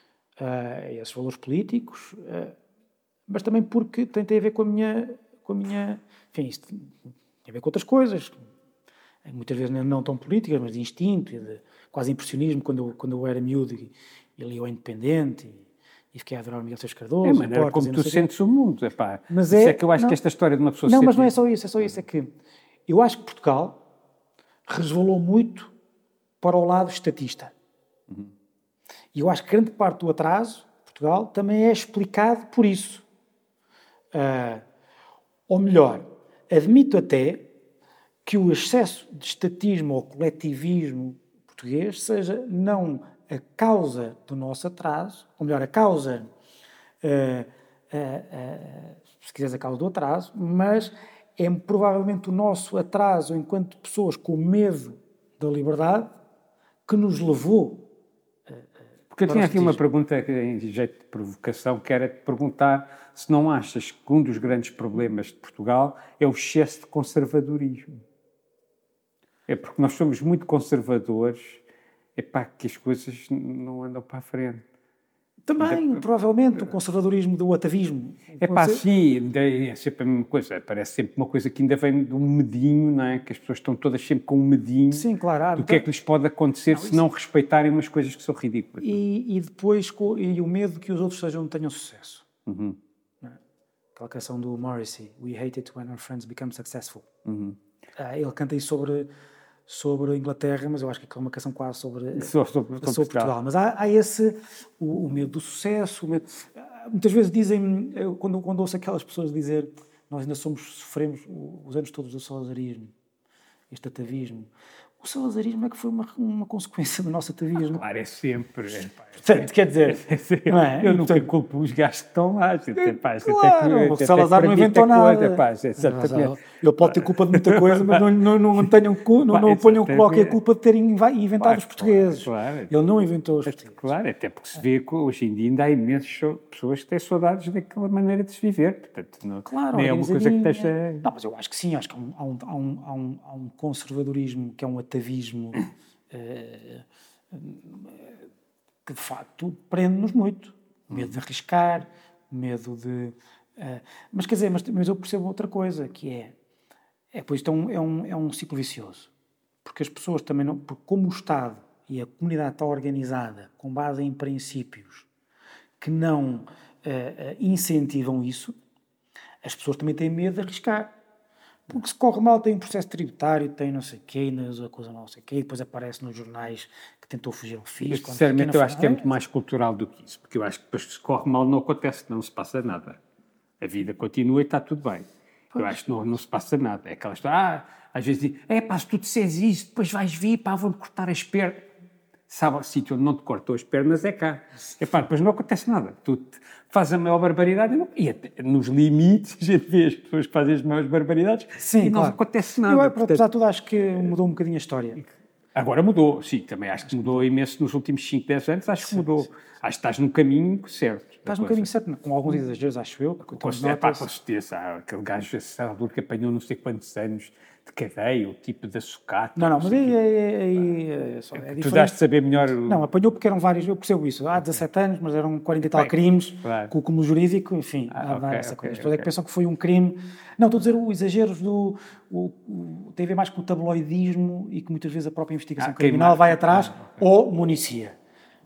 uh, esses valores políticos, uh, mas também porque tem, tem a ver com a minha... Com a minha enfim, isto tem a ver com outras coisas, muitas vezes não tão políticas, mas de instinto, e de quase impressionismo, quando eu, quando eu era miúdo e, e li o Independente e, e fiquei a adorar o Miguel Seixas Cardoso. É a maneira Portas, como e não tu sei o quê. sentes o mundo. Epá. Mas Isso é- é que eu acho não. que esta história de uma pessoa Não, ser... mas não é só isso, é só isso, é que eu acho que Portugal resvalou muito para o lado estatista. E eu acho que grande parte do atraso de Portugal também é explicado por isso. Ah, ou melhor, admito até que o excesso de estatismo ou coletivismo português seja não a causa do nosso atraso, ou melhor, a causa, ah, ah, ah, se quiseres a causa do atraso, mas é provavelmente o nosso atraso enquanto pessoas com medo da liberdade que nos levou. Porque eu tinha aqui uma Parasitismo. pergunta em jeito de provocação, que era de perguntar se não achas que um dos grandes problemas de Portugal é o excesso de conservadorismo. É porque nós somos muito conservadores, é pá, que as coisas não andam para a frente. Também, provavelmente, o conservadorismo do atavismo. É pá, sim, é sempre a mesma coisa, parece sempre uma coisa que ainda vem de um medinho, não é? Que as pessoas estão todas sempre com um medinho Sim, claro. há- do que é que lhes pode acontecer Não, se isso- não respeitarem umas coisas que são ridículas. E, e depois co- e o medo que os outros sejam, tenham sucesso. Uhum. Não é? Aquela canção do Morrissey, We hate it when our friends become successful. Uhum. Ah, ele canta isso sobre, sobre a Inglaterra, mas eu acho que é uma canção quase sobre, Só sobre, sobre sobre Portugal. Mas há, há esse, o, o medo do sucesso. O medo, ah, muitas vezes dizem, eu, quando, quando ouço aquelas pessoas dizer nós ainda somos, sofremos os anos todos do salazarismo, este atavismo. O salazarismo é que foi uma, uma consequência do nosso atavismo. Claro, é sempre. É, pá, é Portanto, quer dizer, sempre. não é? Eu E, nunca portanto, culpo os gajos que estão lá. Gente, é, pá, gente, Claro, é, o até Salazar não para mim inventou tem coisa, nada. pá, exatamente. Ele pode ter culpa de muita coisa, mas não, não, não, tenham, cu- não, Pá, não ponham exatamente. qualquer culpa de terem inva- inventado Claro, os portugueses. claro, claro. Ele não inventou os portugueses. Claro, até porque se vê que hoje em dia ainda há imensas pessoas que têm saudades daquela maneira de se viver. Portanto, não, Claro, nem é uma coisa que organizadinha. esteja. Não, mas eu acho que sim, acho que há um, há um, há um, há um, há um conservadorismo que é um atavismo eh, que de facto prende-nos muito. Medo de arriscar, medo de. eh, mas quer dizer, mas, mas eu percebo outra coisa, que é. É, pois, então, é, um, é um ciclo vicioso. Porque as pessoas também não. Porque como o Estado e a comunidade está organizada com base em princípios que não eh, eh, incentivam isso, as pessoas também têm medo de arriscar. Porque se corre mal tem um processo tributário, tem não sei o quê, a coisa não sei o quê, e depois aparece nos jornais que tentou fugir ao Mas, fisco. sinceramente, eu acho que é muito mais cultural do que isso, porque eu acho que depois se corre mal não acontece, não se passa nada. A vida continua e está tudo bem. Eu acho que não, não se passa nada. É aquela história, ah, às vezes diz, é pá, se tu disseres isso, depois vais vir, pá, vão-te cortar as pernas. Sabe o sítio onde não te cortam as pernas é cá. É pá, depois não acontece nada. Tu te, fazes a maior barbaridade e, não, e até, nos limites a gente vê as pessoas que fazem as maiores barbaridades Sim, e não claro. acontece nada. Eu, Portanto, apesar de tudo, acho que mudou um bocadinho a história. agora mudou, sim, também acho que mudou imenso nos últimos cinco, dez anos, acho que mudou. Sim. Acho que estás no caminho certo. Estás no caminho certo, com alguns exageros, acho eu. Com, com, é, pá, com certeza, há aquele gajo assaltador que apanhou não sei quantos anos de cadeia, o tipo da sucata. Não, não, mas aí é, é, é, só, é tu dás de saber melhor... O... Não, apanhou porque eram vários, eu percebo isso. Há dezassete anos, mas eram quarenta e tal Bem, crimes, claro. Com o cúmulo jurídico, enfim, ah, nada okay, essa okay, coisa. As pessoas okay. é que pensam que foi um crime. Não, estou a dizer o exagero do... O, o, tem a ver mais com o tabloidismo e que muitas vezes a própria investigação ah, criminal vai atrás ah, okay. ou municia.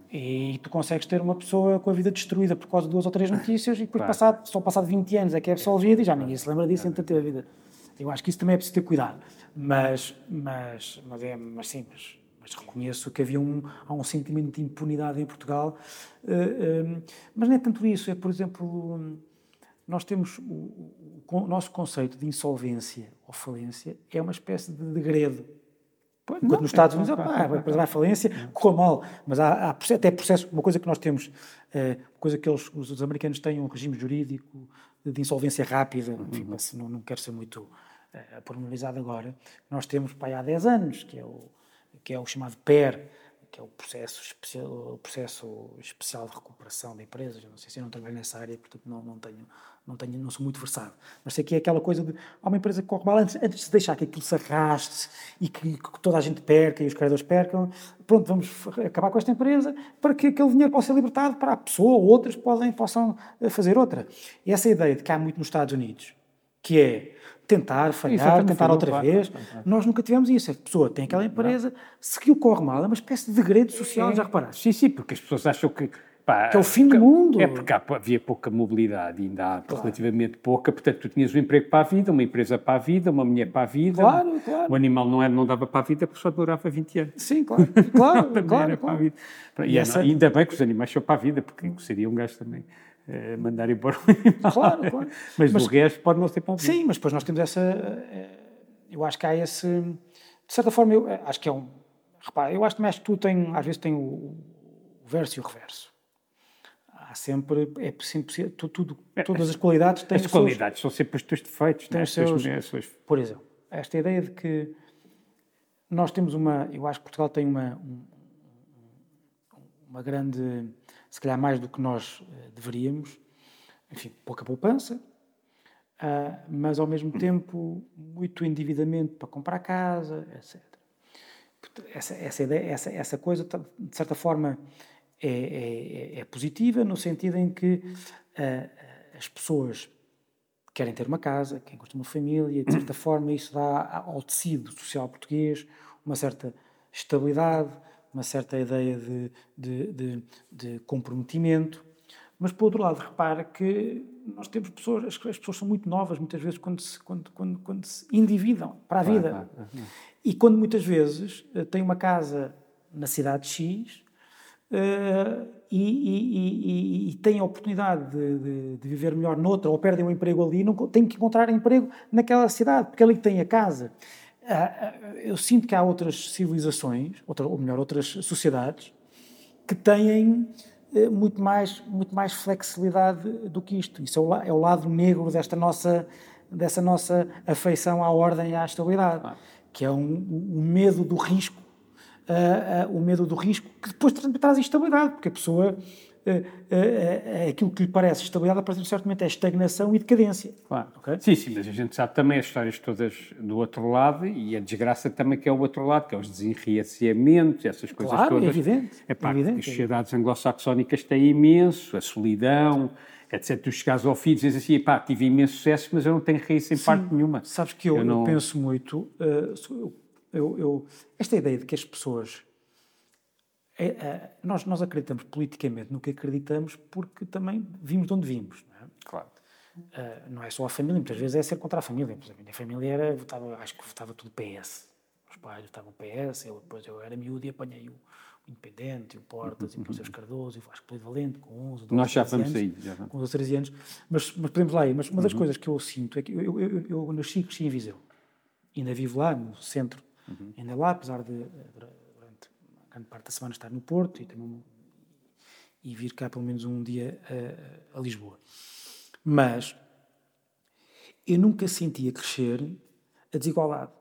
E tu consegues ter uma pessoa com a vida destruída por causa de duas ou três notícias e depois, claro. passado, só passado vinte anos é que é absolvido e já ninguém se lembra disso, então teve a vida. Eu acho que isso também é preciso ter cuidado. Mas, mas, mas, é, mas sim, mas, mas reconheço que havia um, há um sentimento de impunidade em Portugal. Uh, uh, mas não é tanto isso, é, por exemplo, nós temos o, o, o nosso conceito de insolvência ou falência é uma espécie de degredo. Enquanto não, nos Estados Unidos, é, ah, vai à falência, correu mal, mas há, há até processo, uma coisa que nós temos, é, coisa que eles, os, os americanos têm um regime jurídico de, de insolvência rápida, enfim, uhum. não, não quero ser muito é, pormenorizado agora, nós temos pá, há dez anos, que é o, que é o chamado P E R, que é o processo especial, o processo especial de recuperação de empresas. Eu não sei se eu não trabalho nessa área, portanto não, não, tenho, não, tenho, não sou muito versado. Mas sei que é aquela coisa de há uma empresa que corre mal, antes, antes de deixar que aquilo se arraste e que, que toda a gente perca e os credores percam, pronto, vamos acabar com esta empresa para que aquele dinheiro possa ser libertado para a pessoa ou outras podem, possam fazer outra. E essa ideia de que há muito nos Estados Unidos, que é tentar, falhar, tentar outra claro, vez. Claro, claro. Nós nunca tivemos isso. A pessoa tem aquela empresa, se que o corre mal, é uma espécie de degredo social, é, já reparaste? Sim, sim, porque as pessoas acham que... Pá, que é o fim do mundo. É porque há, havia pouca mobilidade, ainda há claro. relativamente pouca, portanto tu tinhas um emprego para a vida, uma empresa para a vida, uma mulher para a vida. Claro, claro. O animal não, era, não dava para a vida porque só durava vinte anos. Sim, claro, claro, claro. claro. E, e essa... ainda bem que os animais são para a vida, porque seria um gajo também... Uh, mandar embora o animal. Claro, claro. Mas, mas o resto pode não ser para o vida. Sim, mas depois nós temos essa... Eu acho que há esse... De certa forma, eu acho que é um... Repara, eu acho também acho que tu tem, às vezes tem o, o verso e o reverso. Há sempre... É sempre tudo, tudo, todas as qualidades têm as os qualidades seus, são sempre os teus defeitos. Têm né? os seus, as suas... Por exemplo, esta ideia de que nós temos uma... Eu acho que Portugal tem uma... Um, uma grande... se calhar mais do que nós uh, deveríamos, enfim, pouca poupança, uh, mas ao mesmo tempo muito endividamento para comprar casa, etcétera. Essa, essa, ideia, essa, essa coisa, de certa forma, é, é, é positiva, no sentido em que uh, as pessoas querem ter uma casa, querem construir uma família, de certa forma isso dá ao tecido social português uma certa estabilidade, uma certa ideia de, de, de, de comprometimento, mas, por outro lado, repara que nós temos pessoas, as, as pessoas são muito novas, muitas vezes, quando se, quando, quando, quando se endividam para a vida. Ah, ah, ah. E quando, muitas vezes, têm uma casa na cidade X uh, e, e, e, e têm a oportunidade de, de, de viver melhor noutra, ou perdem um emprego ali, não, têm que encontrar emprego naquela cidade, porque é ali que têm a casa. Eu sinto que há outras civilizações, outra, ou melhor, outras sociedades, que têm muito mais, muito mais flexibilidade do que isto. Isso é o, é o lado negro desta nossa, dessa nossa afeição à ordem e à estabilidade, ah. que é um, o medo do risco, uh, uh, o medo do risco que depois traz instabilidade, porque a pessoa... Uh, uh, uh, aquilo que lhe parece estabilidade, parece certamente é estagnação e decadência. Claro. Okay? Sim, sim, mas a gente sabe também as histórias todas do outro lado e a desgraça também que é o outro lado, que é os desenriaciamentos, essas coisas claro, todas. É evidente. É pá, é evidente, as sociedades anglo-saxónicas têm imenso, a solidão, etcétera. Tu chegares ao fim e dizes assim, pá, tive imenso sucesso, mas eu não tenho raiz em parte nenhuma. Sabes que eu, eu, não... eu penso muito, uh, eu, eu, esta ideia de que as pessoas... É, é, nós, nós acreditamos politicamente no que acreditamos porque também vimos de onde vimos, não é? Claro. Uh, não é só a família, muitas vezes é ser contra a família. Por exemplo, a minha família era, votava, acho que votava tudo P S. Os pais votavam P S, eu, depois eu era miúdo e apanhei o, Independente, o Portas, uhum. e o José Cardoso, e o Vasco Polivalente, com onze, doze, Nós já vamos anos, aí, já vamos. com doze, treze anos, mas, mas podemos lá ir. Mas uma das uhum. coisas que eu sinto é que eu, eu, eu, eu nasci e cresci em Viseu. Ainda vivo lá, no centro, uhum. ainda lá, apesar de, durante grande parte da semana, estar no Porto e, também, e vir cá pelo menos um dia a, a Lisboa. Mas eu nunca senti a crescer a desigualdade.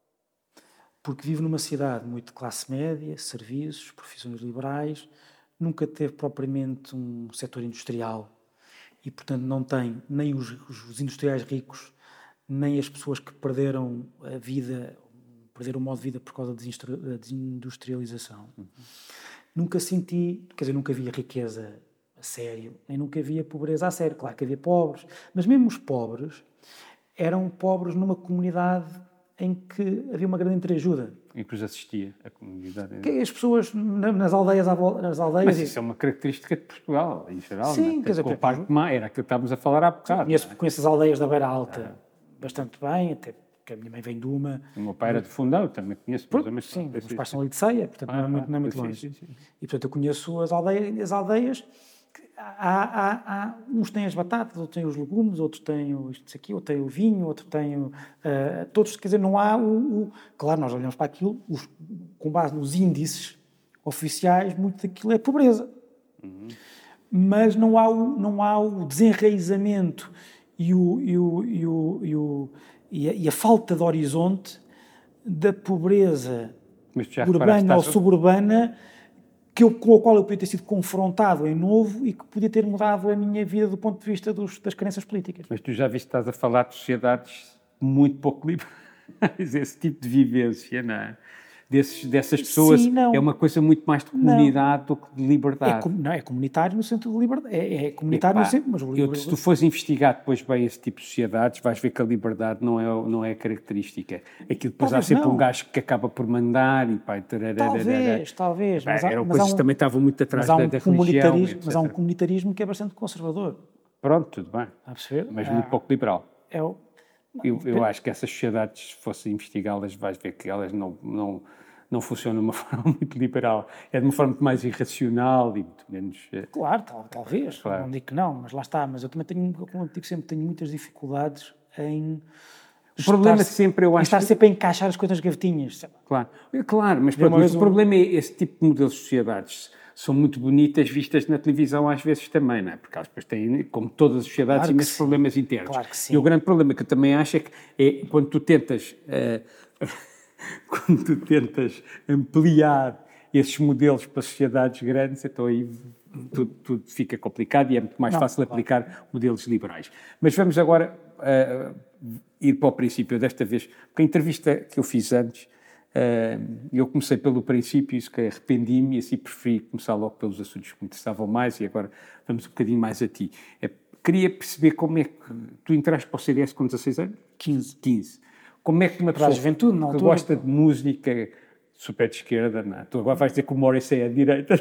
Porque vivo numa cidade muito de classe média, serviços, profissões liberais, nunca teve propriamente um setor industrial e, portanto, não tem nem os, os industriais ricos, nem as pessoas que perderam a vida, perderam o modo de vida por causa da desindustrialização. Uhum. Nunca senti, quer dizer, nunca havia riqueza a sério, nem nunca havia pobreza a sério. Claro que havia pobres, mas mesmo os pobres eram pobres numa comunidade em que havia uma grande entreajuda. Em que os assistia a comunidade. Que as pessoas nas aldeias, nas aldeias... Mas isso é uma característica de Portugal, em geral. Sim, não é? Quer dizer... Com o Parque Má, era aquilo que estávamos a falar há bocado. Conheço, conheço as aldeias da Beira Alta ah. bastante bem, até porque a minha mãe vem de uma... O meu pai era de Fundão, também conheço. Por, mas, sim, os pais são ali de Ceia, portanto ah, não é muito, não é muito sim, longe. Sim, sim. E portanto eu conheço as aldeias, as aldeias Há, há, há, uns têm as batatas, outros têm os legumes, outros têm o, isto aqui, outro tem o vinho, outro tem o, uh, todos, quer dizer, não há o, o... Claro, nós olhamos para aquilo, os, com base nos índices oficiais, muito daquilo é pobreza. Uhum. Mas não há o, não há o desenraizamento e, o, e, o, e, o, e, o, e, a, e a falta de horizonte da pobreza urbana ou suburbana que eu, com a qual eu podia ter sido confrontado em novo e que podia ter mudado a minha vida do ponto de vista dos, das crenças políticas. Mas tu já viste, estás a falar de sociedades muito pouco liberais, esse tipo de vivência, não é? Desses, dessas pessoas. Sim, é uma coisa muito mais de comunidade não. do que de liberdade. É, não, é comunitário no sentido de liberdade. É, é comunitário Epá, no sentido... Mas o eu, se tu fores investigar depois bem esse tipo de sociedades, vais ver que a liberdade não é, não é característica. Aquilo depois talvez há sempre não. um gajo que acaba por mandar e pá... Talvez, talvez. Pá, mas há, eram mas coisas há um, que também estavam muito atrás mas há um da, da religião, etcétera. Mas há um comunitarismo que é bastante conservador. Pronto, tudo bem. Está a perceber? Mas muito ah, pouco liberal. É o... Eu, eu acho que essas sociedades, se fossem investigá-las, vais ver que elas não... não não funciona de uma forma muito liberal. É de uma forma muito mais irracional e muito menos... Claro, tal, talvez. Claro. Não digo que não, mas lá está. Mas eu também tenho, como eu digo sempre, tenho muitas dificuldades em... O problema sempre, eu acho... Estar que... sempre a encaixar as coisas nas gavetinhas. Claro, claro, mas, pronto, mas o um... problema é esse tipo de modelos de sociedades são muito bonitas vistas na televisão às vezes também, não é? Porque elas depois têm, como todas as sociedades, claro imensos problemas internos. Claro que sim. E o grande problema que eu também acho é que é quando tu tentas... Uh, quando tu tentas ampliar esses modelos para sociedades grandes, então aí tudo, tudo fica complicado e é muito mais Não, fácil claro. aplicar modelos liberais. Mas vamos agora uh, ir para o princípio desta vez, porque a entrevista que eu fiz antes, uh, eu comecei pelo princípio, isso que arrependi-me e assim preferi começar logo pelos assuntos que me interessavam mais e agora vamos um bocadinho mais a ti. É, queria perceber como é que tu entraste para o C D S com dezasseis anos? quinze. quinze. Como é que uma pessoa juventude, que altura. gosta de música super de esquerda, não, tu agora vais dizer que o Morrissey é a direita.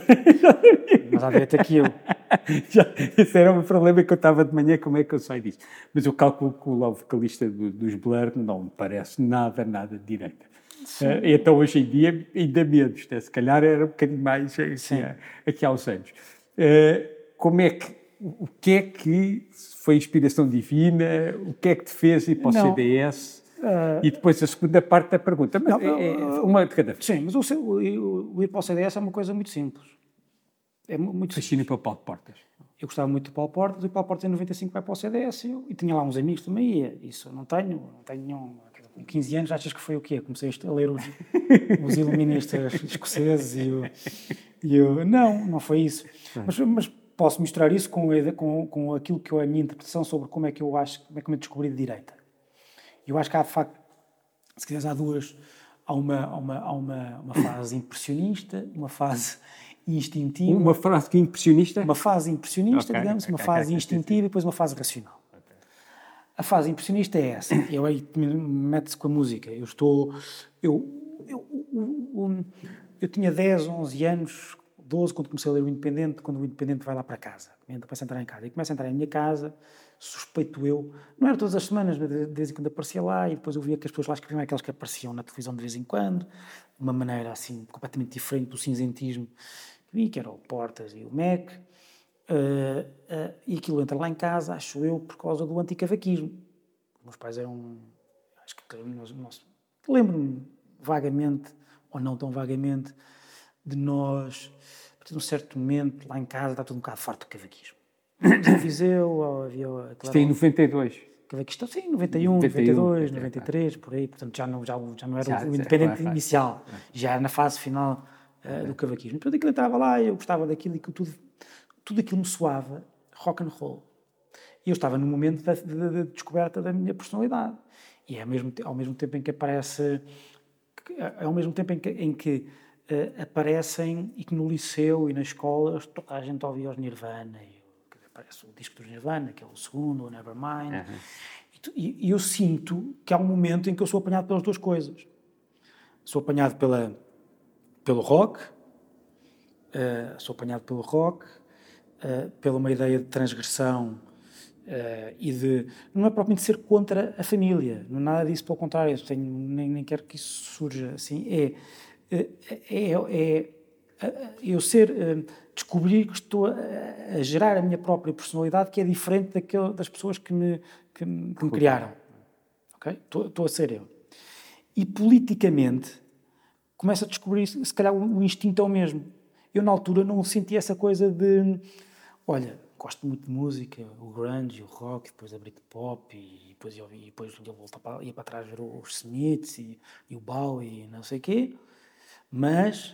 Mas à direita que eu. Já, esse era um problema que eu estava de manhã, como é que eu saio disso? Mas eu calculo que o vocalista do, dos Blur não me parece nada, nada de direita. Uh, então hoje em dia ainda menos, né? Se calhar era um bocadinho mais aqui, aqui há uns anos. Uh, como é que, o que é que foi inspiração divina? O que é que te fez ir para o não. C D S? Uh, e depois a segunda parte da pergunta, mas não, é, é uma de cada vez. Sim, mas o, o, o ir para o C D S é uma coisa muito simples. É muito Fascínio para o Paulo Portas. Eu gostava muito do Paulo Portas, e o Paulo Portas em noventa e cinco vai para o C D S, e, eu, e tinha lá uns amigos também, e isso eu não tenho, não tenho nenhum. Com quinze anos achas que foi o quê? Comecei a ler os, os iluministas escoceses e o, e o... Não, não foi isso. Mas, mas posso misturar isso com, com, com aquilo que é a minha interpretação sobre como é que eu acho, como é que eu me descobri de direita. Eu acho que há, de facto, se quiseres, há duas. Há uma, há uma, há uma, uma fase impressionista, uma fase instintiva. Uma fase que é impressionista? Uma fase impressionista, okay, digamos, okay, uma fase okay, instintiva okay. e depois uma fase racional. Okay. A fase impressionista é essa. Eu aí mete-se com a música. Eu estou... Eu, eu, eu, eu, eu tinha dez, onze anos, doze, quando comecei a ler o Independente, quando o Independente vai lá para casa. Começa a entrar em casa. E começa a entrar em minha casa... suspeito eu, não era todas as semanas, mas de vez em quando aparecia lá e depois eu via que as pessoas lá escreviam aquelas que apareciam na televisão de vez em quando uma maneira assim completamente diferente do cinzentismo que vi, que era o Portas e o Mac, uh, uh, e aquilo entra lá em casa, acho eu, por causa do anticavaquismo. Os meus pais eram, acho que lembro-me vagamente, ou não tão vagamente, de nós, a partir de um certo momento, lá em casa, está tudo um bocado farto do cavaquismo. Em Viseu, havia... Isto é em noventa e dois. Cavaquista, sim, noventa e um, noventa e dois, noventa e três, por aí, portanto já não, já, já não era já, o independente já, inicial, já era na fase final uh, do cavaquismo. Portanto, aquilo entrava lá, eu gostava daquilo e tudo, tudo aquilo me soava rock and roll. E eu estava no momento da, da, da descoberta da minha personalidade. E é ao mesmo, ao mesmo tempo em que aparece, é ao mesmo tempo em que, em que uh, aparecem, e que no liceu e na escola toda a gente ouvia os Nirvana, e aparece o disco do Nirvana, que é o segundo, o Nevermind, uhum. e, e eu sinto que há um momento em que eu sou apanhado pelas duas coisas. Sou apanhado pela, pelo rock, uh, sou apanhado pelo rock, uh, pela uma ideia de transgressão uh, e de... Não é propriamente ser contra a família, não é nada disso, pelo contrário, eu tenho, nem, nem quero que isso surja assim. É... é, é, é eu ser, descobrir que estou a, a gerar a minha própria personalidade, que é diferente daquele, das pessoas que me, que me, que me criaram. Okay? Estou, estou a ser eu. E politicamente começo a descobrir, se calhar o, o instinto é o mesmo. Eu na altura não senti essa coisa de, olha, gosto muito de música, o grunge, o rock, depois a Britpop, e depois eu, e depois eu voltava para, ia para trás ver os Smiths e, e o Bowie e não sei o quê, mas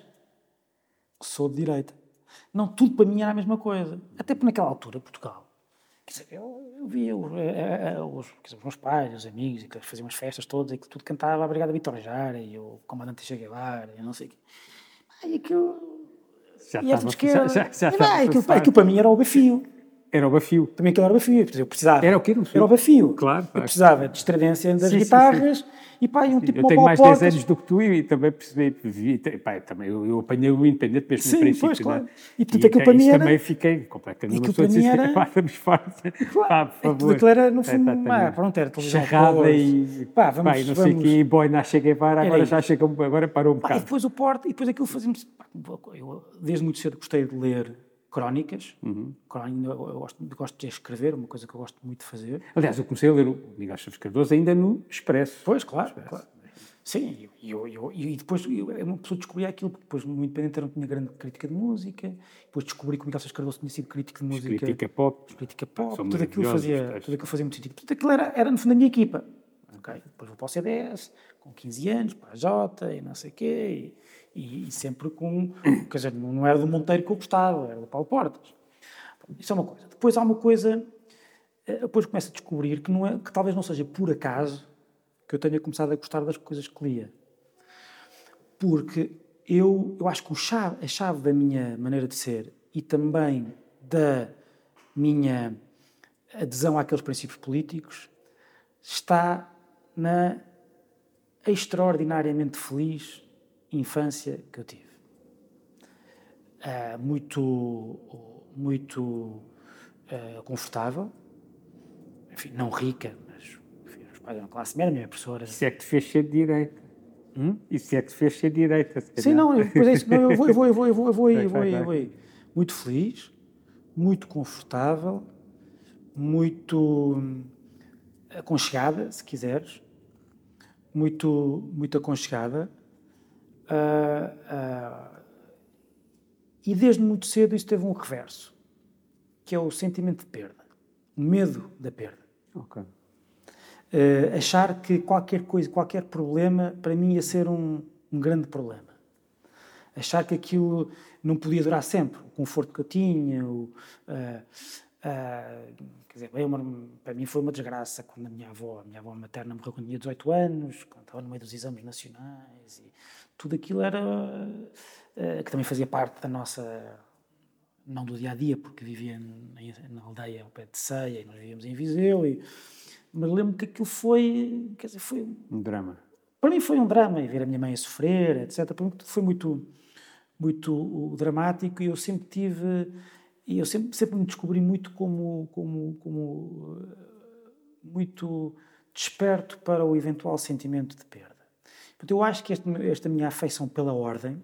sou de direita. Não, tudo para mim era a mesma coisa. Até porque naquela altura, Portugal, quer dizer, eu, eu via os, os, dizer, os meus pais, os amigos, que faziam as festas todas, e que tudo cantava a Brigada Vitor Jara, e o Comandante Che Guevara, e não sei o quê. E aquilo... Já e essa estava, esquerda, já, já, já e, vai, aquilo, aquilo para mim era o bafio. Era o bafio. Também aquilo era o bafio. Eu precisava. Era o quê? Era o bafio. Claro, claro. Eu precisava de estradência das sim, guitarras, sim, sim. E pá, e um sim, tipo eu tenho mais portas. dez anos do que tu e também percebi, vi, pá, também eu, eu apanhei o independente mesmo sim, no princípio. Pois, claro. Né? E portanto aquilo para mim era... também fiquei completamente... Aquilo para mim era... Pá, vamos fora. Claro. Pá, por favor. Aquilo era, no fundo, é, pá, pronto, era televisão. Charrada e... Pá, vamos... Pá, e não sei o quê, boy, na Che Guevara, agora já chega, agora parou um pá, bocado. E depois o Porto, e depois aquilo fazia-me... Eu, desde muito cedo, gostei de ler crónicas. Uhum. Eu, eu gosto, gosto de escrever, uma coisa que eu gosto muito de fazer. Aliás, eu comecei a ler o Miguel Chaves Cardoso ainda no Expresso. Pois, claro, claro. Sim, e, eu, eu, e depois eu, uma pessoa descobria aquilo, porque depois no Independente não tinha grande crítica de música, depois descobri que o Miguel Chaves Cardoso tinha sido crítico de música. Crítica pop. Crítica pop, tudo aquilo, fazia, tudo aquilo fazia muito sentido. Portanto, aquilo era, era no fundo a minha equipa. Okay. Depois vou para o C D S, com quinze anos, para a Jota e não sei o quê, e, e, e sempre com... Quer dizer, não era do Monteiro que eu gostava, era do Paulo Portas. Isso é uma coisa. Depois há uma coisa... Depois começo a descobrir que, não é, que talvez não seja por acaso que eu tenha começado a gostar das coisas que lia. Porque eu, eu acho que o chave, a chave da minha maneira de ser e também da minha adesão àqueles princípios políticos está na extraordinariamente feliz infância que eu tive. Uh, muito, muito uh, confortável, enfim, não rica, mas enfim, os pais eram classe média, a minha professora... Isso é que te fez ser de direita. Hum? Isso é que te fez ser de direita. Sim, não, depois é isso, não, eu vou, eu vou, eu vou, eu vou, eu vou, eu vou, eu vou, eu vou. Muito feliz, muito confortável, muito aconchegada, se quiseres, muito, muito aconchegada, uh, uh, e desde muito cedo isso teve um reverso, que é o sentimento de perda, o medo da perda. Ok. Uh, achar que qualquer coisa, qualquer problema, para mim ia ser um, um grande problema. Achar que aquilo não podia durar sempre, o conforto que eu tinha, o, uh, uh, quer dizer, bem, uma, para mim foi uma desgraça quando a minha avó, a minha avó materna morreu quando tinha dezoito anos, quando estava no meio dos exames nacionais, e tudo aquilo era, uh, que também fazia parte da nossa, não do dia-a-dia, porque vivia na aldeia ao pé de Ceia, e nós vivíamos em Viseu, e mas lembro que aquilo foi, quer dizer, foi... Um drama. Para mim foi um drama, e ver a minha mãe a sofrer, etcétera. Para mim foi muito, muito uh, dramático, e eu sempre tive... E eu sempre, sempre me descobri muito como... como, como uh, muito desperto para o eventual sentimento de perda. Portanto, eu acho que este, esta minha afeição pela ordem,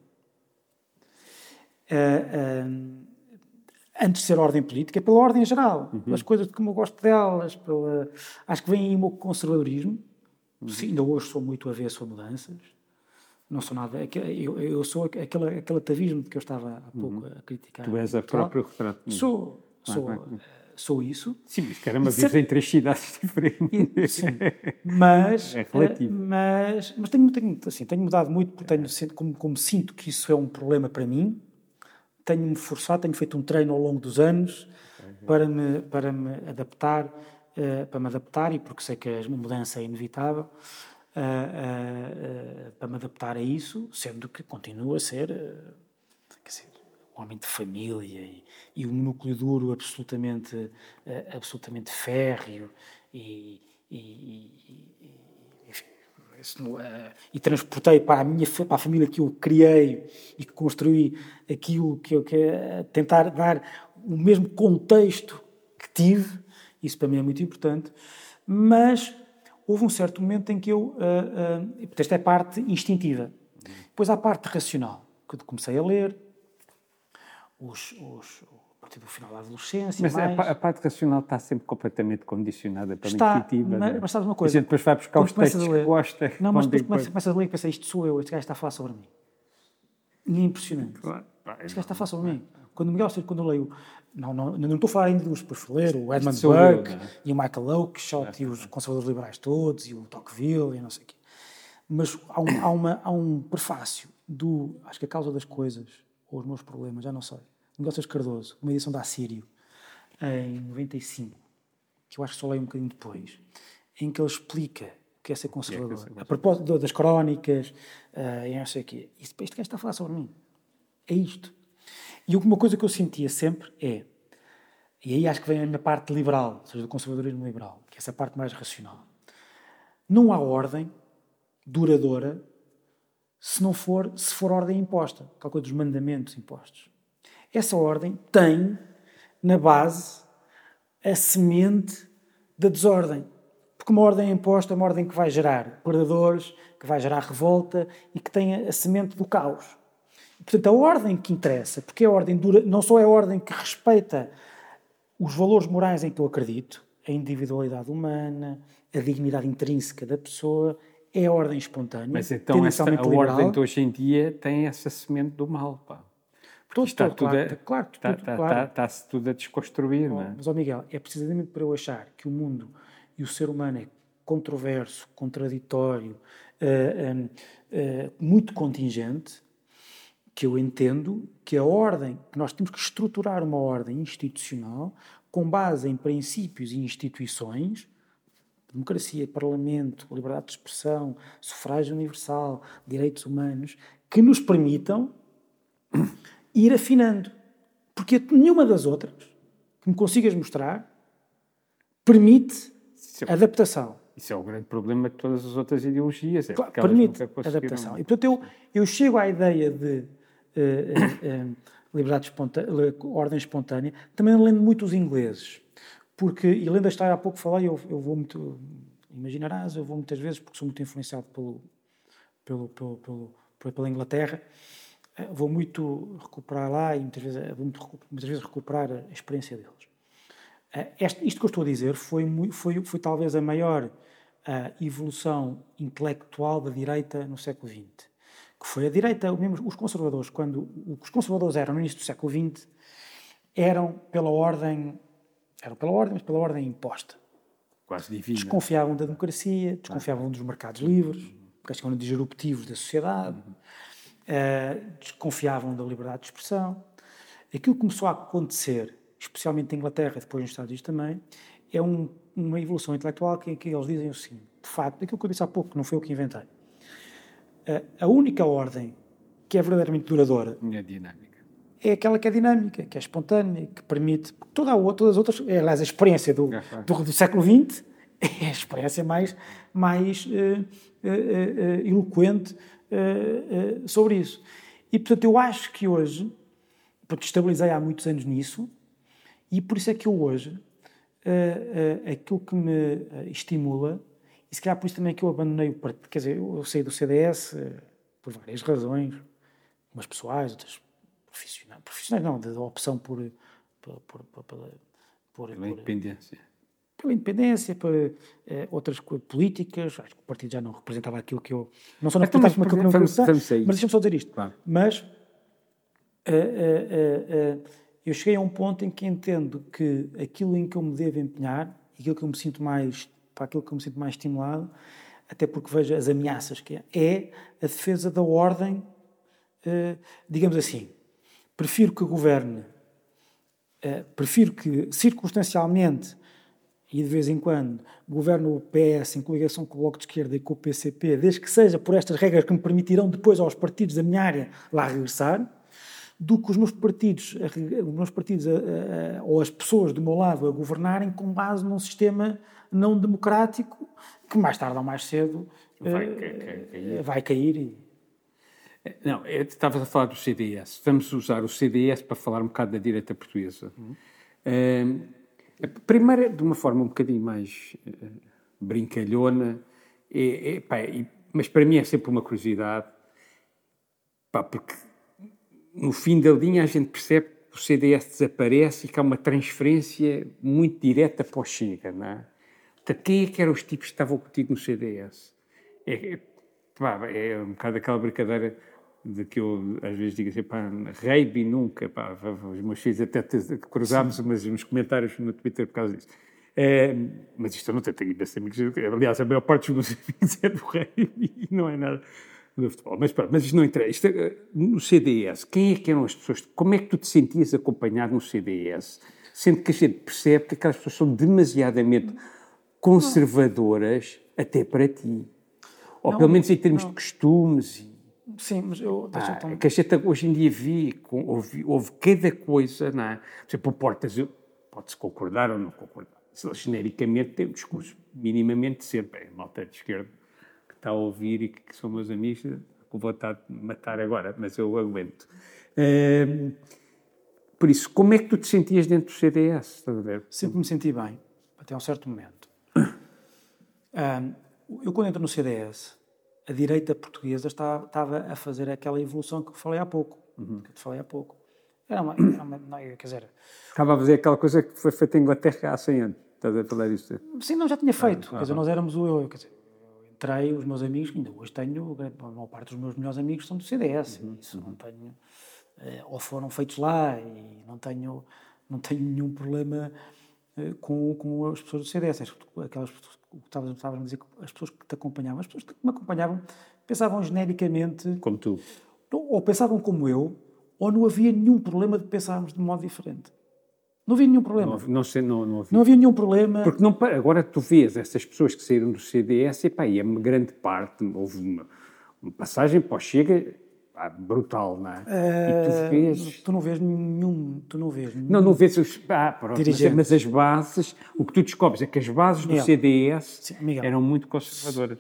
uh, uh, antes de ser ordem política, é pela ordem em geral, uhum. pelas coisas de como eu gosto delas, pela, acho que vem aí o meu conservadorismo. Uhum. Sim, ainda hoje sou muito avesso a mudanças. Não sou nada. Eu, eu sou aquele, aquele atavismo que eu estava há pouco uhum. a criticar. Tu és a própria retrato. Sou, sou, ah, ah, sou isso. Sim, mas caramba, vives em três cidades diferentes. E, sim, mas, é relativo. mas, mas tenho, tenho, assim, tenho mudado muito, porque tenho, como, como sinto que isso é um problema para mim, tenho-me forçado, tenho feito um treino ao longo dos anos uhum. para, me, para me adaptar, uh, para me adaptar, e porque sei que a mudança é inevitável, Uh, uh, uh, para me adaptar a isso, sendo que continuo a ser uh, quer dizer, um homem de família e, e um núcleo duro absolutamente, uh, absolutamente férreo e, e, e, enfim, isso não, uh, e transportei para a, minha, para a família que eu criei e que construí aquilo que eu quero, tentar dar o mesmo contexto que tive. Isso para mim é muito importante, mas houve um certo momento em que eu... Uh, uh, esta é a parte instintiva. Depois há a parte racional, que eu comecei a ler, os, os, a partir do final da adolescência. Mas mais. A, a parte racional está sempre completamente condicionada pela está, instintiva. Mas, não? mas sabes uma coisa? A gente depois vai buscar os textos que gosta. Não, mas depois começas, começas a ler e pensas, isto sou eu, este gajo está a falar sobre mim. E é impressionante. Claro. Este gajo está a falar sobre mim. Quando, melhor, quando eu leio... Não, não, não estou a falar ainda dos, depois fui ler o Edmund Burke eu, e o Michael Oakeshott é. e os conservadores liberais todos e o Tocqueville e não sei o quê. Mas há um, há, uma, há um prefácio do, acho que A Causa das Coisas, ou Os Meus Problemas, já não sei, Miguel Sousa Cardoso, uma edição da Assírio, em noventa e cinco, que eu acho que só leio um bocadinho depois, em que ele explica o que é ser conservador. É que é a propósito das crónicas, uh, e não sei o quê. Este gajo está a falar sobre mim. É isto. E uma coisa que eu sentia sempre é, e aí acho que vem a minha parte liberal, ou seja, do conservadorismo liberal, que é essa parte mais racional. Não há ordem duradoura se não for, se for ordem imposta, aquela coisa dos mandamentos impostos. Essa ordem tem, na base, a semente da desordem. Porque uma ordem imposta é uma ordem que vai gerar predadores, que vai gerar revolta e que tem a semente do caos. Portanto, a ordem que interessa, porque a ordem dura, não só é a ordem que respeita os valores morais em que eu acredito, a individualidade humana, a dignidade intrínseca da pessoa, é a ordem espontânea. Mas então essa, a liberal. Ordem de hoje em dia tem essa semente do mal, pá. Todo, está todo, tudo, claro, a, claro, está, tudo, está, claro. Está, está-se tudo a desconstruir, oh, não é? Mas, ó oh Miguel, é precisamente por eu achar que o mundo e o ser humano é controverso, contraditório, uh, uh, uh, muito contingente, que eu entendo que a ordem, que nós temos que estruturar uma ordem institucional com base em princípios e instituições, democracia, parlamento, liberdade de expressão, sufrágio universal, direitos humanos, que nos permitam ir afinando. Porque nenhuma das outras que me consigas mostrar permite é, adaptação. Isso é o grande problema de todas as outras ideologias. É claro, permite adaptação. E, portanto, eu, eu chego à ideia de Uh, uh, uh, liberdade espontânea, ordem espontânea, também lendo muito os ingleses, porque, e lendo a história, há pouco falei, eu, eu vou muito, imaginarás, eu vou muitas vezes, porque sou muito influenciado pelo, pelo, pelo, pelo, pela Inglaterra, uh, vou muito recuperar lá e muitas vezes, vou muito, muitas vezes recuperar a experiência deles. Uh, este, isto que eu estou a dizer foi, foi, foi talvez a maior uh, evolução intelectual da direita no século vinte. Que foi a direita, mesmo os conservadores, quando os conservadores eram no início do século vinte, eram pela ordem, eram pela ordem, mas pela ordem imposta. Quase divina. Desconfiavam da democracia, desconfiavam ah. dos mercados livres, porque achavam disruptivos da sociedade, uhum. uh, desconfiavam da liberdade de expressão. Aquilo que começou a acontecer, especialmente em Inglaterra e depois nos Estados Unidos também, é um, uma evolução intelectual que, que eles dizem assim, de facto, aquilo que eu disse há pouco, que não foi eu que inventei. A única ordem que é verdadeiramente duradoura é dinâmica. É aquela que é dinâmica, que é espontânea, que permite... Toda a, todas as outras... É, aliás, a experiência do, do, do século vinte é a experiência mais, mais uh, uh, uh, eloquente uh, uh, sobre isso. E, portanto, eu acho que hoje... Porque estabilizei há muitos anos nisso, e por isso é que eu hoje... Uh, uh, aquilo que me estimula E se calhar por isso também que eu abandonei o partido. Quer dizer, eu saí do C D S por várias razões, umas pessoais, outras profissionais. Profissionais não, da opção por... por, por, por, por, por Pela independência. Pela independência, por uh, outras políticas. Acho que o partido já não representava aquilo que eu... Não só não Então, representava mas, aquilo que eu não vamos, representava, vamos sair. mas deixa-me só dizer isto. Claro. Mas uh, uh, uh, uh, eu cheguei a um ponto em que entendo que aquilo em que eu me devo empenhar, aquilo que eu me sinto mais... para aquilo que eu me sinto mais estimulado, até porque vejo as ameaças que é, é a defesa da ordem, uh, digamos assim. Prefiro que governe, uh, prefiro que circunstancialmente e de vez em quando governe o P S em coligação com o Bloco de Esquerda e com o P C P, desde que seja por estas regras que me permitirão depois aos partidos da minha área lá regressar, do que os meus partidos, os meus partidos a, a, ou as pessoas do meu lado a governarem com base num sistema não democrático que mais tarde ou mais cedo vai, uh, cair. vai cair. E... Não, estavas a falar do C D S. Vamos usar o C D S para falar um bocado da direita portuguesa. Uhum. Uh, primeiro, de uma forma um bocadinho mais uh, brincalhona, é, é, pá, é, mas para mim é sempre uma curiosidade, pá, porque no fim da linha a gente percebe que o C D S desaparece e que há uma transferência muito direta para o Chega, não é? Portanto, quem é que eram os tipos que estavam contigo no C D S? É, é, pá, é um bocado aquela brincadeira de que eu às vezes digo assim, pá, rei nunca, pá, os meus filhos até cruzámos umas, uns comentários no Twitter por causa disso. É, mas isto eu não tenho, tenho imensos amigos, aliás, a maior parte dos meus amigos é do rei e não é nada do futebol. Mas pronto, mas isto não interessa. Isto, no C D S, quem é que eram as pessoas? Como é que tu te sentias acompanhado no C D S? Sendo que a gente percebe que aquelas pessoas são demasiadamente conservadoras não. até para ti. Ou não, pelo menos em termos não. de costumes. Sim, mas eu... Ah, tão... que a gente hoje em dia vê, houve, houve cada coisa, não é? Por exemplo, o Portas, pode-se concordar ou não concordar. Ele, genericamente, tem um discurso minimamente sempre. É malta de esquerda que está a ouvir e que são meus amigos, com vontade de matar agora, mas eu aguento. Uh, por isso, como é que tu te sentias dentro do C D S? Estás a ver? Sempre me senti bem, até um certo momento. Um, eu, quando entro no C D S, a direita portuguesa estava, estava a fazer aquela evolução que eu falei há pouco. Uhum. Que eu te falei há pouco. Era uma, era uma, não, quer dizer... Estava a fazer aquela coisa que foi feita em Inglaterra há cem anos. Estás a falar disso? Sim, não, já tinha feito. Ah, quer ah, dizer, ah. nós éramos o... Eu, quer dizer, eu entrei, os meus amigos, ainda hoje tenho... A maior parte dos meus melhores amigos são do C D S. Uhum. Isso uhum. não tenho... Ou foram feitos lá e não tenho, não tenho nenhum problema com, com as pessoas do C D S. Aquelas pessoas que estavas a dizer, as pessoas que te acompanhavam, as pessoas que me acompanhavam pensavam genericamente... Como tu. Ou pensavam como eu, ou não havia nenhum problema de pensarmos de modo diferente. Não havia nenhum problema. Não, não, sei, não, não, havia. não havia nenhum problema. Porque não, agora tu vês essas pessoas que saíram do C D S e, pá, e a grande parte, houve uma, uma passagem para o Chega... Ah, brutal, não é? Uh, e tu vês... Tu não vês nenhum... Tu não vês nenhum... Não, não vês os... Ah, pronto, mas, mas as bases... O que tu descobres é que as bases Miguel. do C D S Sim, eram muito conservadoras.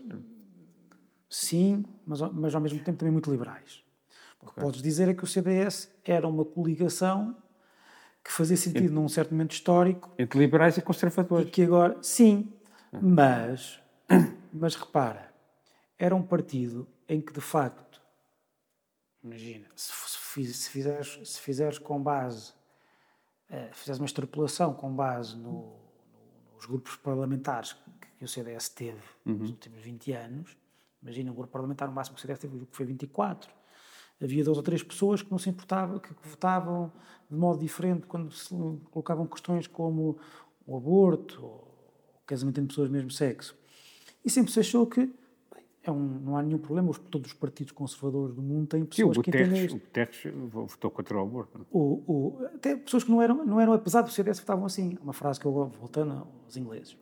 Sim, mas, mas ao mesmo tempo também muito liberais. O que okay. podes dizer é que o C D S era uma coligação que fazia sentido entre, num certo momento histórico... Entre liberais e conservadores. E que agora... Sim, ah. mas... Mas repara, era um partido em que, de facto, imagina, se, se, fizeres, se fizeres com base, uh, fizeres uma extrapolação com base no, no, nos grupos parlamentares que, que o C D S teve uhum. nos últimos vinte anos, imagina, um grupo parlamentar, no máximo que o C D S teve, foi vinte e quatro. Havia duas ou três pessoas que não se importavam, que votavam de modo diferente quando se colocavam questões como o aborto, ou o casamento entre pessoas do mesmo sexo. E sempre se achou que É um, não há nenhum problema, os, todos os partidos conservadores do mundo têm pessoas Sim, que entendem isto. O Guterres votou contra o aborto. O, o, até pessoas que não eram, não eram, apesar do C D S, votavam assim. Uma frase que eu vou voltando aos ingleses.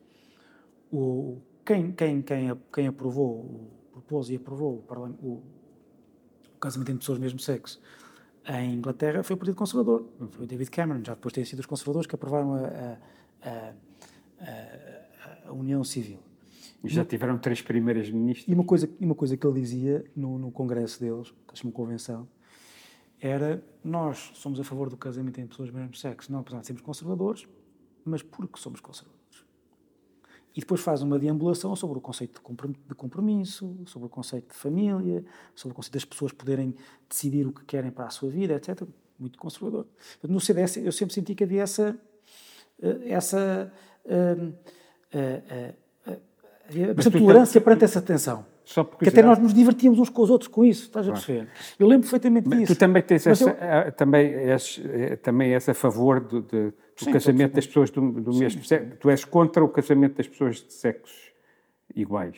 O, quem, quem, quem, quem aprovou, propôs e aprovou o, o, o casamento entre pessoas do mesmo sexo em Inglaterra foi o Partido Conservador. Uhum. Foi o David Cameron, já depois têm sido os conservadores que aprovaram a, a, a, a, a União Civil. Já tiveram três primeiras ministras. E uma coisa, uma coisa que ele dizia no, no congresso deles, que eles chamam convenção, era: nós somos a favor do casamento entre pessoas do mesmo sexo, não apesar de sermos conservadores, mas porque somos conservadores. e depois faz uma deambulação sobre o conceito de compromisso, sobre o conceito de família, sobre o conceito das pessoas poderem decidir o que querem para a sua vida, etcétera. Muito conservador. No C D S eu sempre senti que havia essa... essa uh, uh, uh, uh, havia bastante tolerância perante essa tensão. Só porque até nós nos divertíamos uns com os outros com isso, estás a perceber? Claro. Eu lembro perfeitamente mas disso. Tu também tens essa, eu... também és, também és a favor do, do, do sim, casamento das pessoas do, do sim, mesmo sexo. Tu és contra o casamento das pessoas de sexos iguais.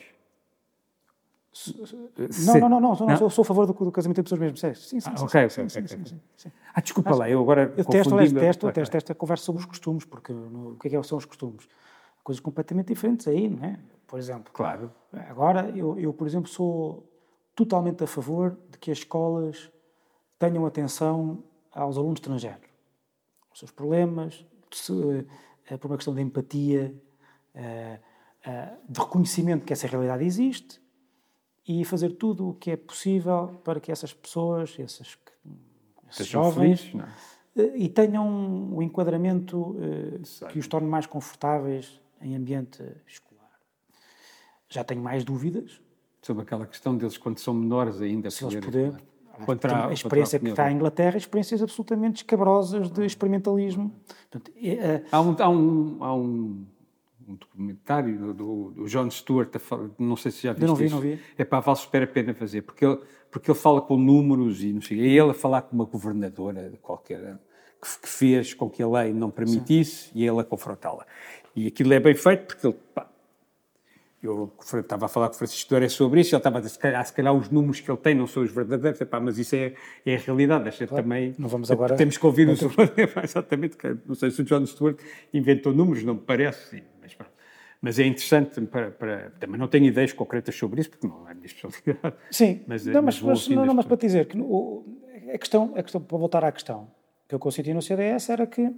Não, não, não, não, não, sou, sou a favor do, do casamento de pessoas do mesmo sexo. Sim, sim, ah, sim, ok, sim, ok, sim, ok. Sim, sim, sim. Ah, desculpa Mas, lá, eu agora eu testo, aliás, testo, testo esta conversa sobre os costumes, porque no, o que é que são os costumes? Coisas completamente diferentes aí, não é? Por exemplo, claro. Agora, eu, eu, por exemplo, sou totalmente a favor de que as escolas tenham atenção aos alunos estrangeiros, aos seus problemas, se, é, por uma questão de empatia, é, é, de reconhecimento que essa realidade existe e fazer tudo o que é possível para que essas pessoas, essas, esses jovens, felizes, não é? E tenham um enquadramento é, que os torne mais confortáveis em ambiente escolar. Já tenho mais dúvidas sobre aquela questão deles quando são menores ainda. Se eles puderem. Contra, a experiência contra a que está em Inglaterra, experiências absolutamente escabrosas de experimentalismo. Portanto, é, há um, há um, há um, um documentário do, do Jon Stewart, não sei se já viste não vi, isso. Não vi. É para vale super a pena fazer, porque ele, porque ele fala com números e não sei. E ele a falar com uma governadora qualquer que, que fez com que a lei não permitisse. Sim. E ele a confrontá-la. E aquilo é bem feito porque ele... Pá, eu estava a falar com o Francisco Douré sobre isso, ele estava a dizer, se calhar, se calhar os números que ele tem não são os verdadeiros, epá, mas isso é, é a realidade, deixa claro, também... Não vamos agora... Temos que ouvir os... Exatamente, não sei se o Jon Stewart inventou números, não me parece, sim, mas, mas é interessante, para, para, também não tenho ideias concretas sobre isso, porque não é a minha especialidade. Sim, mas, não, mas, mas, não, não, mas para te dizer, que o, a, questão, a questão, para voltar à questão, que eu consenti no C D S era que,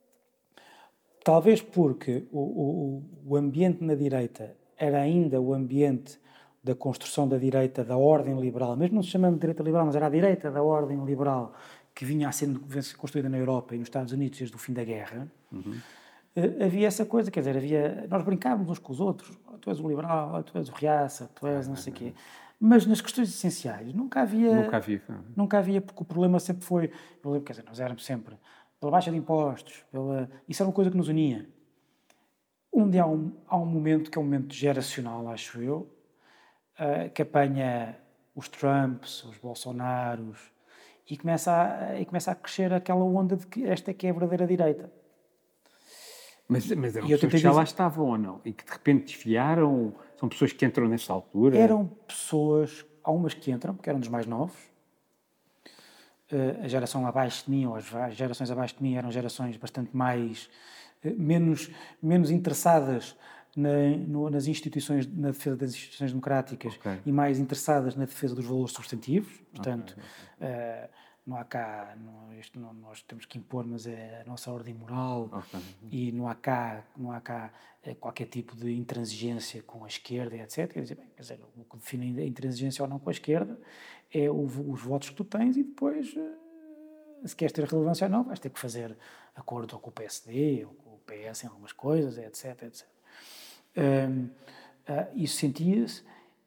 talvez porque o, o, o ambiente na direita era ainda o ambiente da construção da direita, da ordem liberal, mesmo não se chamando de direita liberal, mas era a direita da ordem liberal que vinha a ser construída na Europa e nos Estados Unidos desde o fim da guerra, uhum. havia essa coisa, quer dizer, havia, nós brincávamos uns com os outros, oh, tu és o liberal, oh, tu és o reaça, tu és não sei o quê, mas nas questões essenciais nunca havia, nunca havia, nunca havia, porque o problema sempre foi, eu lembro, quer dizer, nós éramos sempre pela baixa de impostos, pela, isso era uma coisa que nos unia. Onde há um, há um momento que é um momento geracional, acho eu, uh, que apanha os Trumps, os Bolsonaros, e começa, a, e começa a crescer aquela onda de que esta é que é a verdadeira direita. Mas, mas eram pessoas que já lá estavam ou não? E que de repente desfiaram? São pessoas que entram nessa altura? Eram pessoas, há umas que entram, porque eram dos mais novos. Uh, a geração abaixo de mim, ou as gerações abaixo de mim, eram gerações bastante mais... Menos, menos interessadas na, no, nas instituições, na defesa das instituições democráticas okay. e mais interessadas na defesa dos valores substantivos. Portanto, okay, okay. Uh, não há cá, não, isto não, nós temos que impor, mas é a nossa ordem moral okay. e não há cá, não há cá é, qualquer tipo de intransigência com a esquerda, etcétera. Quer dizer, bem, quer dizer, o que define a intransigência ou não com a esquerda é o, os votos que tu tens e depois, uh, se queres ter relevância ou não, vais ter que fazer acordo com o P S D ou com P S em algumas coisas, etc, etcétera. Um, uh, isso sentia-se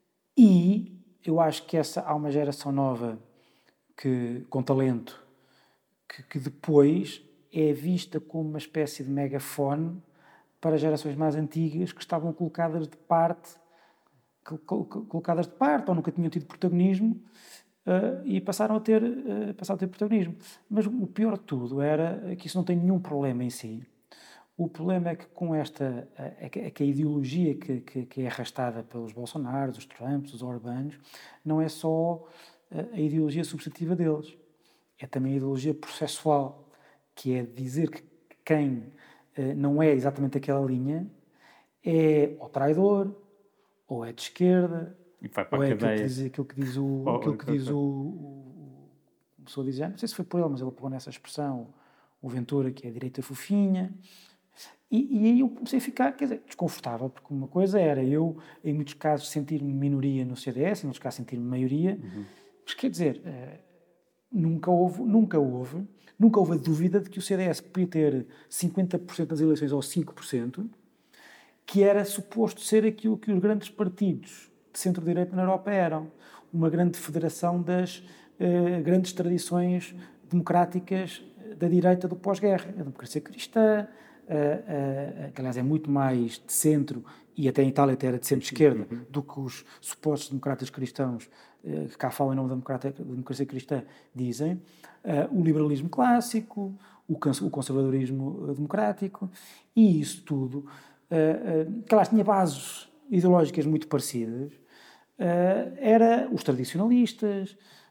e eu acho que essa, há uma geração nova que, com talento que, que depois é vista como uma espécie de megafone para gerações mais antigas que estavam colocadas de parte colocadas de parte ou nunca tinham tido protagonismo uh, e passaram a, ter, uh, passaram a ter protagonismo. Mas o pior de tudo era que isso não tem nenhum problema em si. O problema é que com esta, é que, é que a ideologia que, que, que é arrastada pelos Bolsonaros, os Trumps, os Orbanos, não é só a ideologia substantiva deles, é também a ideologia processual, que é dizer que quem uh, não é exatamente aquela linha é ou traidor, ou é de esquerda, ou é aquilo que, diz, aquilo que diz o... Oh, aquilo que diz o, o, o pessoa diz, não sei se foi por ele, mas ele pegou nessa expressão, o Ventura, que é a direita fofinha. E, e aí eu comecei a ficar, quer dizer, desconfortável, porque uma coisa era eu, em muitos casos, sentir-me minoria no C D S, em muitos casos sentir-me maioria, uhum. Mas quer dizer, uh, nunca houve, nunca houve, nunca houve a dúvida de que o C D S podia ter cinquenta por cento das eleições ou cinco por cento que era suposto ser aquilo que os grandes partidos de centro-direita na Europa eram. Uma grande federação das uh, grandes tradições democráticas da direita do pós-guerra. A democracia cristã, uh, uh, que aliás é muito mais de centro, e até em Itália até era de centro-esquerda, uhum. do que os supostos democratas cristãos, uh, que cá falam em nome da democracia, democracia cristã, dizem. Uh, o liberalismo clássico, o, o conservadorismo democrático, e isso tudo, uh, uh, que aliás tinha bases ideológicas muito parecidas, uh, era os tradicionalistas,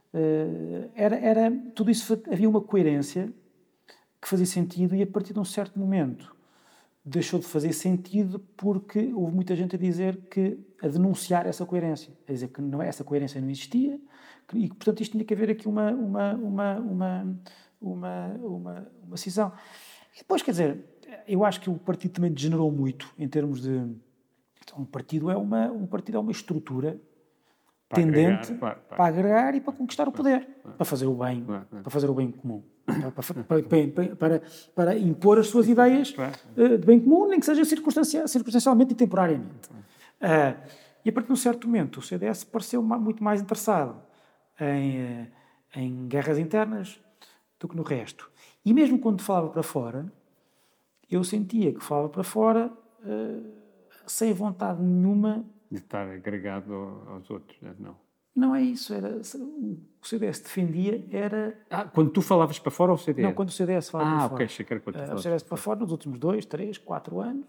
uh, era, era, tudo isso, havia uma coerência que fazia sentido, e a partir de um certo momento deixou de fazer sentido porque houve muita gente a dizer que, a denunciar essa coerência, a dizer que não, essa coerência não existia, e que, portanto, isto tinha que haver aqui uma, uma, uma, uma, uma, uma, uma cisão. E depois, quer dizer, eu acho que o partido também degenerou muito em termos de... Então, um partido é uma, um partido é uma estrutura para tendente agregar, para, para, para agregar e para conquistar o poder, para, para fazer o bem, para, para fazer o bem comum, para, para, para, para impor as suas ideias uh, de bem comum, nem que seja circunstancial, circunstancialmente e temporariamente. Uh, e a partir de um certo momento o C D S pareceu muito mais interessado em, uh, em guerras internas do que no resto. E mesmo quando falava para fora, eu sentia que falava para fora uh, sem vontade nenhuma de estar agregado aos outros, não? Não é isso, era, o C D S defendia era... Ah, quando tu falavas para fora ou o C D S? Não, quando o C D S falava ah, para okay, fora. achei que era quando tu uh, falavas. O C D S para fora, nos últimos dois, três, quatro anos,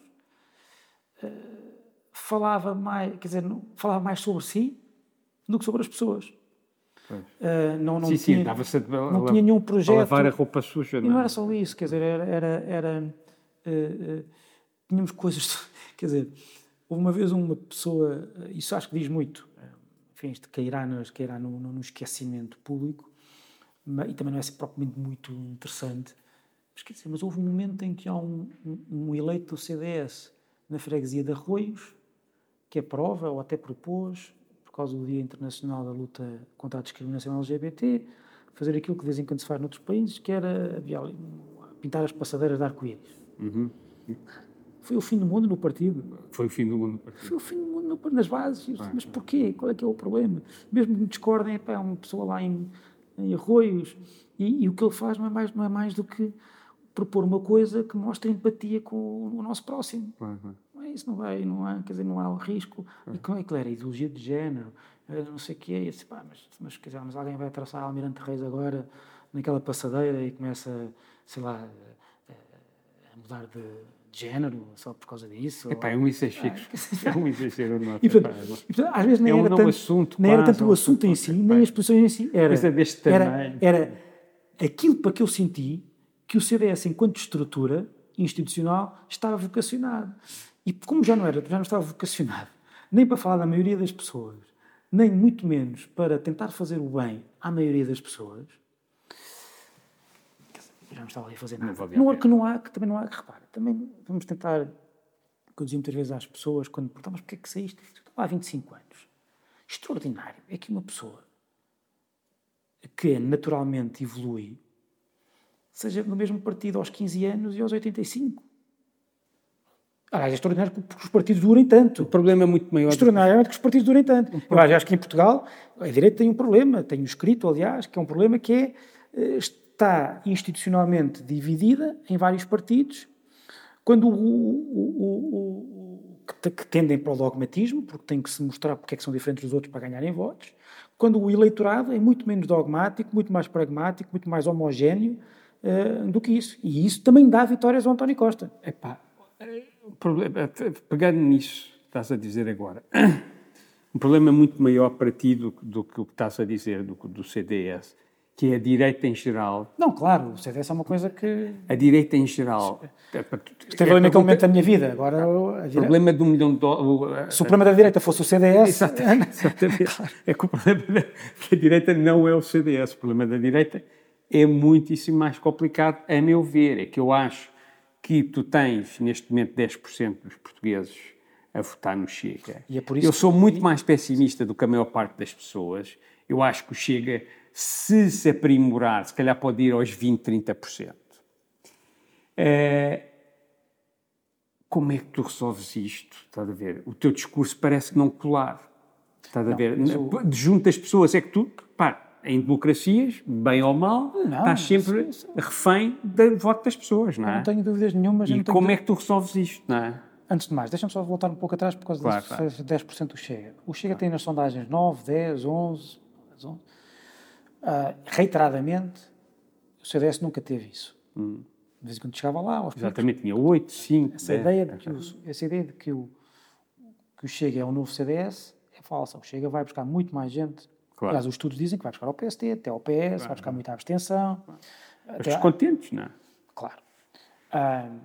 uh, falava mais, quer dizer, não, falava mais sobre si do que sobre as pessoas. Uh, não, não sim, tinha, sim, dava-se a, não tinha nenhum projeto... a lavar a roupa suja. Não, não era só isso, quer dizer, era... era, era uh, uh, tínhamos coisas... Quer dizer, houve uma vez uma pessoa, isso acho que diz muito, enfim, isto cairá, no, cairá no, no esquecimento público, mas, e também não é propriamente muito interessante, mas, quer dizer, mas houve um momento em que há um, um, um eleito do C D S na freguesia de Arroios, que aprova ou até propôs, por causa do Dia Internacional da Luta contra a Discriminação L G B T, fazer aquilo que de vez em quando se faz noutros países, que era havia, pintar as passadeiras de arco-íris. Uhum. Foi o fim do mundo no partido. Foi o fim do mundo no partido. Foi o fim do mundo no, nas bases. Ah, mas porquê? Qual é que é o problema? Mesmo que me discordem, é uma pessoa lá em, em Arroios, e, e o que ele faz não é, mais, não é mais do que propor uma coisa que mostra empatia com o, o nosso próximo. Ah, ah. Não é isso, não vai, não há, quer dizer, não há o risco. Ah. E como é que era? Ideologia de género, não sei o quê. E disse, pá, mas, mas, quer dizer, mas alguém vai traçar Almirante Reis agora naquela passadeira e começa, sei lá, a mudar de... género, só por causa disso. Epá, é um exagero. Ah, é um exagero. Não, e, portanto, e, portanto, às vezes nem é um era novo tanto, assunto, nem quase, era tanto o assunto um em si, nem as posições em si. Era, coisa deste tamanho. Era, era aquilo para que eu senti que o C D S, enquanto estrutura institucional, estava vocacionado. E como já não era, já não estava vocacionado, nem para falar da maioria das pessoas, nem muito menos para tentar fazer o bem à maioria das pessoas, já não estava ali a fazer nada. Não, não, que não há, que também não há, repara, também vamos tentar, que eu dizia muitas vezes às pessoas, quando me perguntam, mas porquê é que saíste? Estou lá há vinte e cinco anos. Extraordinário é que uma pessoa que naturalmente evolui seja no mesmo partido aos quinze anos e aos oitenta e cinco. Aliás, é extraordinário porque os partidos durem tanto. O problema é muito maior. Extraordinário que os partidos durem tanto. Eu acho que em Portugal a direita tem um problema, tenho escrito, aliás, que é um problema que é... está institucionalmente dividida em vários partidos, quando o, o, o, o, que, que tendem para o dogmatismo, porque tem que se mostrar porque é que são diferentes dos outros para ganharem votos, quando o eleitorado é muito menos dogmático, muito mais pragmático, muito mais homogéneo uh, do que isso. E isso também dá vitórias ao António Costa. Epá, o problema, pegando nisso que estás a dizer agora, um problema muito maior para ti do, do que o que estás a dizer do, do C D S, que é a direita em geral. Não, claro, o C D S é uma coisa que... A direita em geral... Esteve ali naquele momento da minha vida, agora... O problema de um milhão de dólares... Se o problema da direita fosse o C D S... Exatamente. exatamente. É que o problema da direita não é o C D S. O problema da direita é muitíssimo mais complicado, a meu ver. É que eu acho que tu tens, neste momento, dez por cento dos portugueses a votar no Chega. E é por isso eu sou que... muito mais pessimista do que a maior parte das pessoas. Eu acho que o Chega... se se aprimorar, se calhar pode ir aos vinte, trinta por cento. É, como é que tu resolves isto? Estás a ver? O teu discurso parece que não colar. Estás a não, ver? O... Junto as pessoas é que tu, pá, em democracias, bem ou mal, não, estás sempre isso, isso. refém do voto das pessoas, não é? Eu não tenho dúvidas nenhumas. E como é que tu resolves isto, não é? Antes de mais, deixa-me só voltar um pouco atrás por causa claro, dos claro. dez por cento do Chega. O Chega claro. tem nas sondagens nove, dez, onze... onze uh, reiteradamente, o C D S nunca teve isso. Hum. De vez em quando chegava lá... Aos Exatamente, tinha oito, cinco, essa, ideia de que o, essa ideia de que o, que o Chega é o novo C D S é falsa. O Chega vai buscar muito mais gente. Claro. Aliás, os estudos dizem que vai buscar ao P S T, até ao P S, claro. vai buscar muita abstenção. Claro. Os descontentes, não é? Claro. Uh,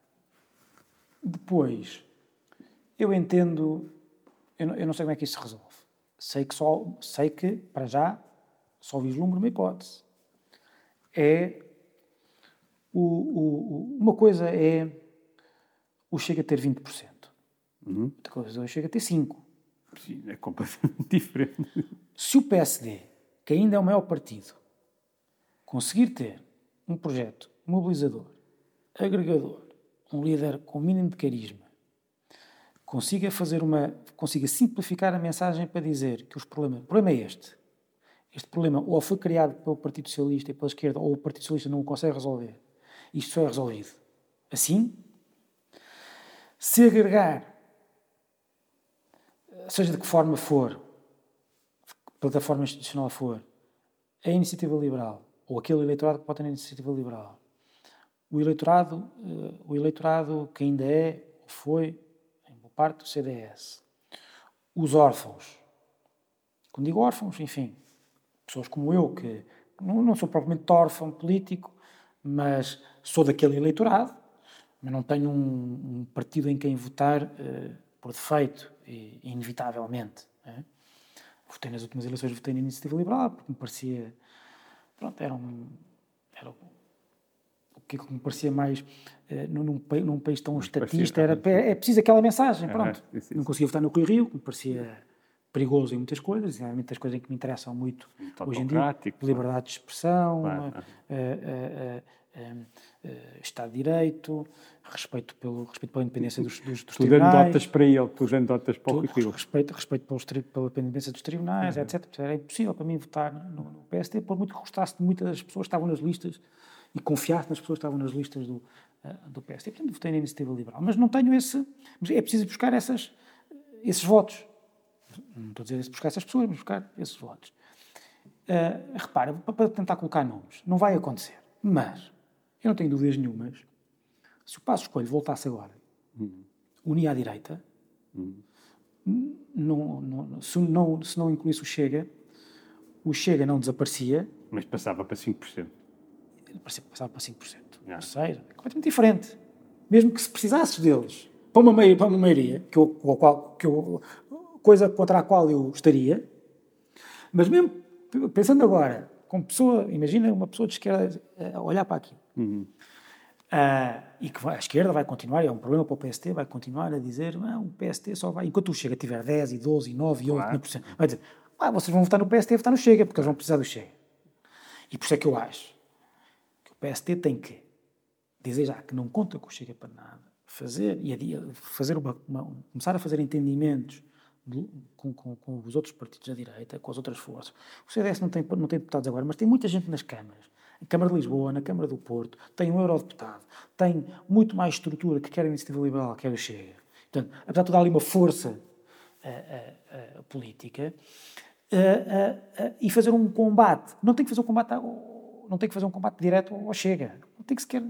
depois, eu entendo... Eu não, eu não sei como é que isso se resolve. Sei que, só, sei que para já, só vislumbro uma hipótese. É... O, o, uma coisa é o Chega a ter vinte por cento. Uhum. Outra coisa é o Chega a ter cinco por cento. Sim, é completamente diferente. Se o P S D, que ainda é o maior partido, conseguir ter um projeto mobilizador, agregador, um líder com mínimo de carisma, consiga fazer uma, consiga simplificar a mensagem para dizer que os problemas, o problema é este. Este problema ou foi criado pelo Partido Socialista e pela esquerda, ou o Partido Socialista não o consegue resolver. Isto só é resolvido assim, se agregar, seja de que forma for, que plataforma institucional for, a iniciativa liberal, ou aquele eleitorado que pode ter a iniciativa liberal, o eleitorado, o eleitorado que ainda é, ou foi, em boa parte do C D S, os órfãos, quando digo órfãos, enfim, pessoas como eu, que não, não sou propriamente órfão político, mas sou daquele eleitorado, mas não tenho um, um partido em quem votar uh, por defeito, e, inevitavelmente. É? Votei nas últimas eleições, votei na Iniciativa Liberal, porque me parecia, pronto, era um, era o que me parecia mais, uh, num, num país tão estatista, era, é preciso aquela mensagem, pronto. Uhum. Não conseguia votar no Rui Rio, que me parecia perigoso em muitas coisas, e há muitas coisas que me interessam muito muito hoje em dia, liberdade de expressão, claro. uh, uh, uh, uh, Estado de Direito, respeito, pelo, respeito pela independência dos, dos, dos tu tribunais. Tu dando notas para ele, tu dando notas para o Rui Rio. Respeito, respeito pelos, pela independência dos tribunais, uhum. etcétera. Era impossível para mim votar no, no P S D, por muito que gostasse de muitas das pessoas que estavam nas listas e confiasse nas pessoas que estavam nas listas do, uh, do P S D. Portanto, votei na Iniciativa Liberal. Mas não tenho esse... Mas é preciso buscar essas, esses votos. Não estou a dizer buscar essas pessoas, mas buscar esses votos. Uh, repara, para tentar colocar nomes, não vai acontecer. Mas, eu não tenho dúvidas nenhumas, se o Passos Coelho voltasse agora, uhum. unir à direita, uhum. não, não, se, não, se não incluísse o Chega, o Chega não desaparecia. Mas passava para cinco por cento. Passava para cinco por cento. Ah. Ou seja, é completamente diferente. Mesmo que se precisasse deles, para uma maioria, para uma maioria que eu, que eu coisa contra a qual eu estaria, mas mesmo pensando agora, como pessoa, imagina uma pessoa de esquerda a olhar para aqui, uhum. uh, e que vai, a esquerda vai continuar, é um problema para o P S T, vai continuar a dizer, não, o P S T só vai, enquanto o Chega tiver dez, e doze, e nove, e oito, claro. por cento, vai dizer, ah, vocês vão votar no P S T e votar no Chega, porque eles vão precisar do Chega. E por isso é que eu acho que o P S T tem que dizer já que não conta com o Chega para nada, fazer, e fazer uma, uma, começar a fazer entendimentos Com, com, com os outros partidos da direita, com as outras forças. O C D S não tem, não tem deputados agora, mas tem muita gente nas câmaras. Na Câmara de Lisboa, na Câmara do Porto, tem um eurodeputado, tem muito mais estrutura que quer a Iniciativa Liberal, quer o Chega. Portanto, apesar de dar ali uma força uh, uh, uh, política, uh, uh, uh, e fazer um combate, não tem que fazer um combate, ao, não tem que fazer um combate direto ao Chega, não tem que sequer,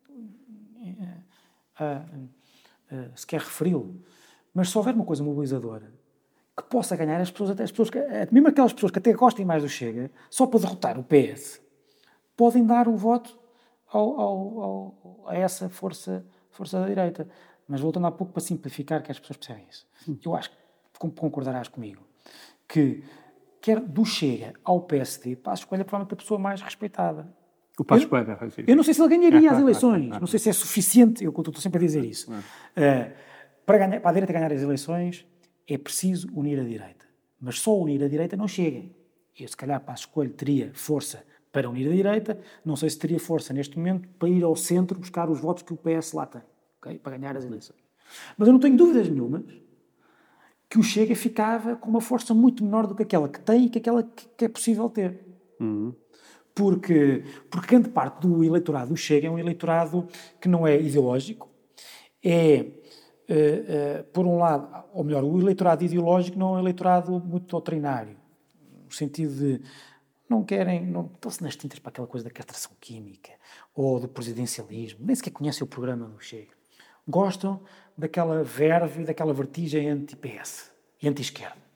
uh, uh, uh, sequer referi-lo. Mas se houver uma coisa mobilizadora que possa ganhar as pessoas, até as pessoas que, mesmo aquelas pessoas que até gostem mais do Chega, só para derrotar o P S, podem dar o voto ao, ao, ao, a essa força, força da direita. Mas voltando há pouco para simplificar, que as pessoas percebem isso. Eu acho que concordarás comigo que quer do Chega ao P S D, Passos Coelho é provavelmente a pessoa mais respeitada. O Passos Coelho é Eu não sei se ele ganharia as eleições, não sei se é suficiente, eu estou sempre a dizer isso. Uh, Para, ganhar, para a direita ganhar as eleições, é preciso unir a direita. Mas só unir a direita não chega. Eu, se calhar, Passos Coelho teria força para unir a direita, não sei se teria força neste momento para ir ao centro buscar os votos que o P S lá tem, okay? Para ganhar as eleições. Mas eu não tenho dúvidas nenhumas que o Chega ficava com uma força muito menor do que aquela que tem e que aquela que, que é possível ter. Uhum. Porque, porque grande parte do eleitorado do Chega é um eleitorado que não é ideológico, é, uh, uh, por um lado, ou melhor, o eleitorado ideológico não é um eleitorado muito doutrinário, no sentido de não querem, não estão-se nas tintas para aquela coisa da castração química ou do presidencialismo, nem sequer conhecem o programa do Chega. Gostam daquela verve, daquela vertigem anti-P S e anti-esquerda.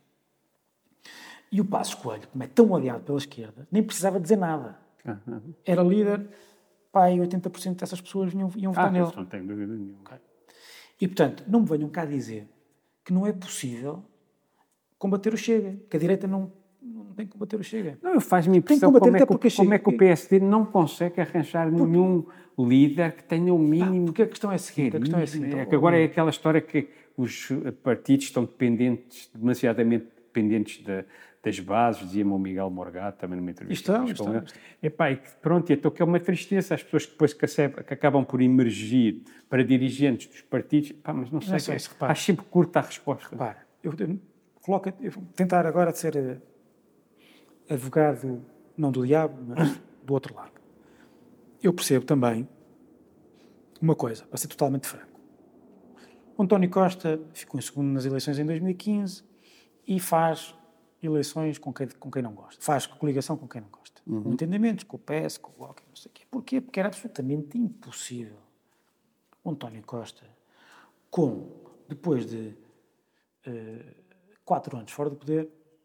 E o Passos Coelho, como é tão odiado pela esquerda, nem precisava dizer nada. Uhum. Era líder, pá, e oitenta por cento dessas pessoas iam, iam votar Ah, nele. não tenho dúvida nenhuma. Okay. E, portanto, não me venham cá dizer que não é possível combater o Chega, que a direita não, não tem que combater o Chega. Não, faz-me impressão como é, que, como é que o P S D não consegue arranjar porque, nenhum líder que tenha o mínimo... Pá, porque a questão é a seguinte, a questão é a seguinte. É que agora é aquela história que os partidos estão dependentes, demasiadamente dependentes da, das bases, dizia-me o Miguel Morgado, também numa entrevista. Estão, estão, estão. Epá, e pronto, e então que é uma tristeza, as pessoas que depois que, que acabam por emergir para dirigentes dos partidos, pá, mas não sei, não sei que, repara, acho sempre curta a resposta. Repara, eu, eu, coloca, eu vou tentar agora de ser advogado, não do diabo, mas do outro lado. Eu percebo também uma coisa, para ser totalmente franco. O António Costa ficou em segundo nas eleições em dois mil e quinze e faz eleições com quem, com quem não gosta. Faz coligação com quem não gosta. Uhum. Com entendimentos, com o P S, com o Bloco, não sei o quê. Porquê? Porque era absolutamente impossível o António Costa, com, depois de uh, quatro anos fora do poder,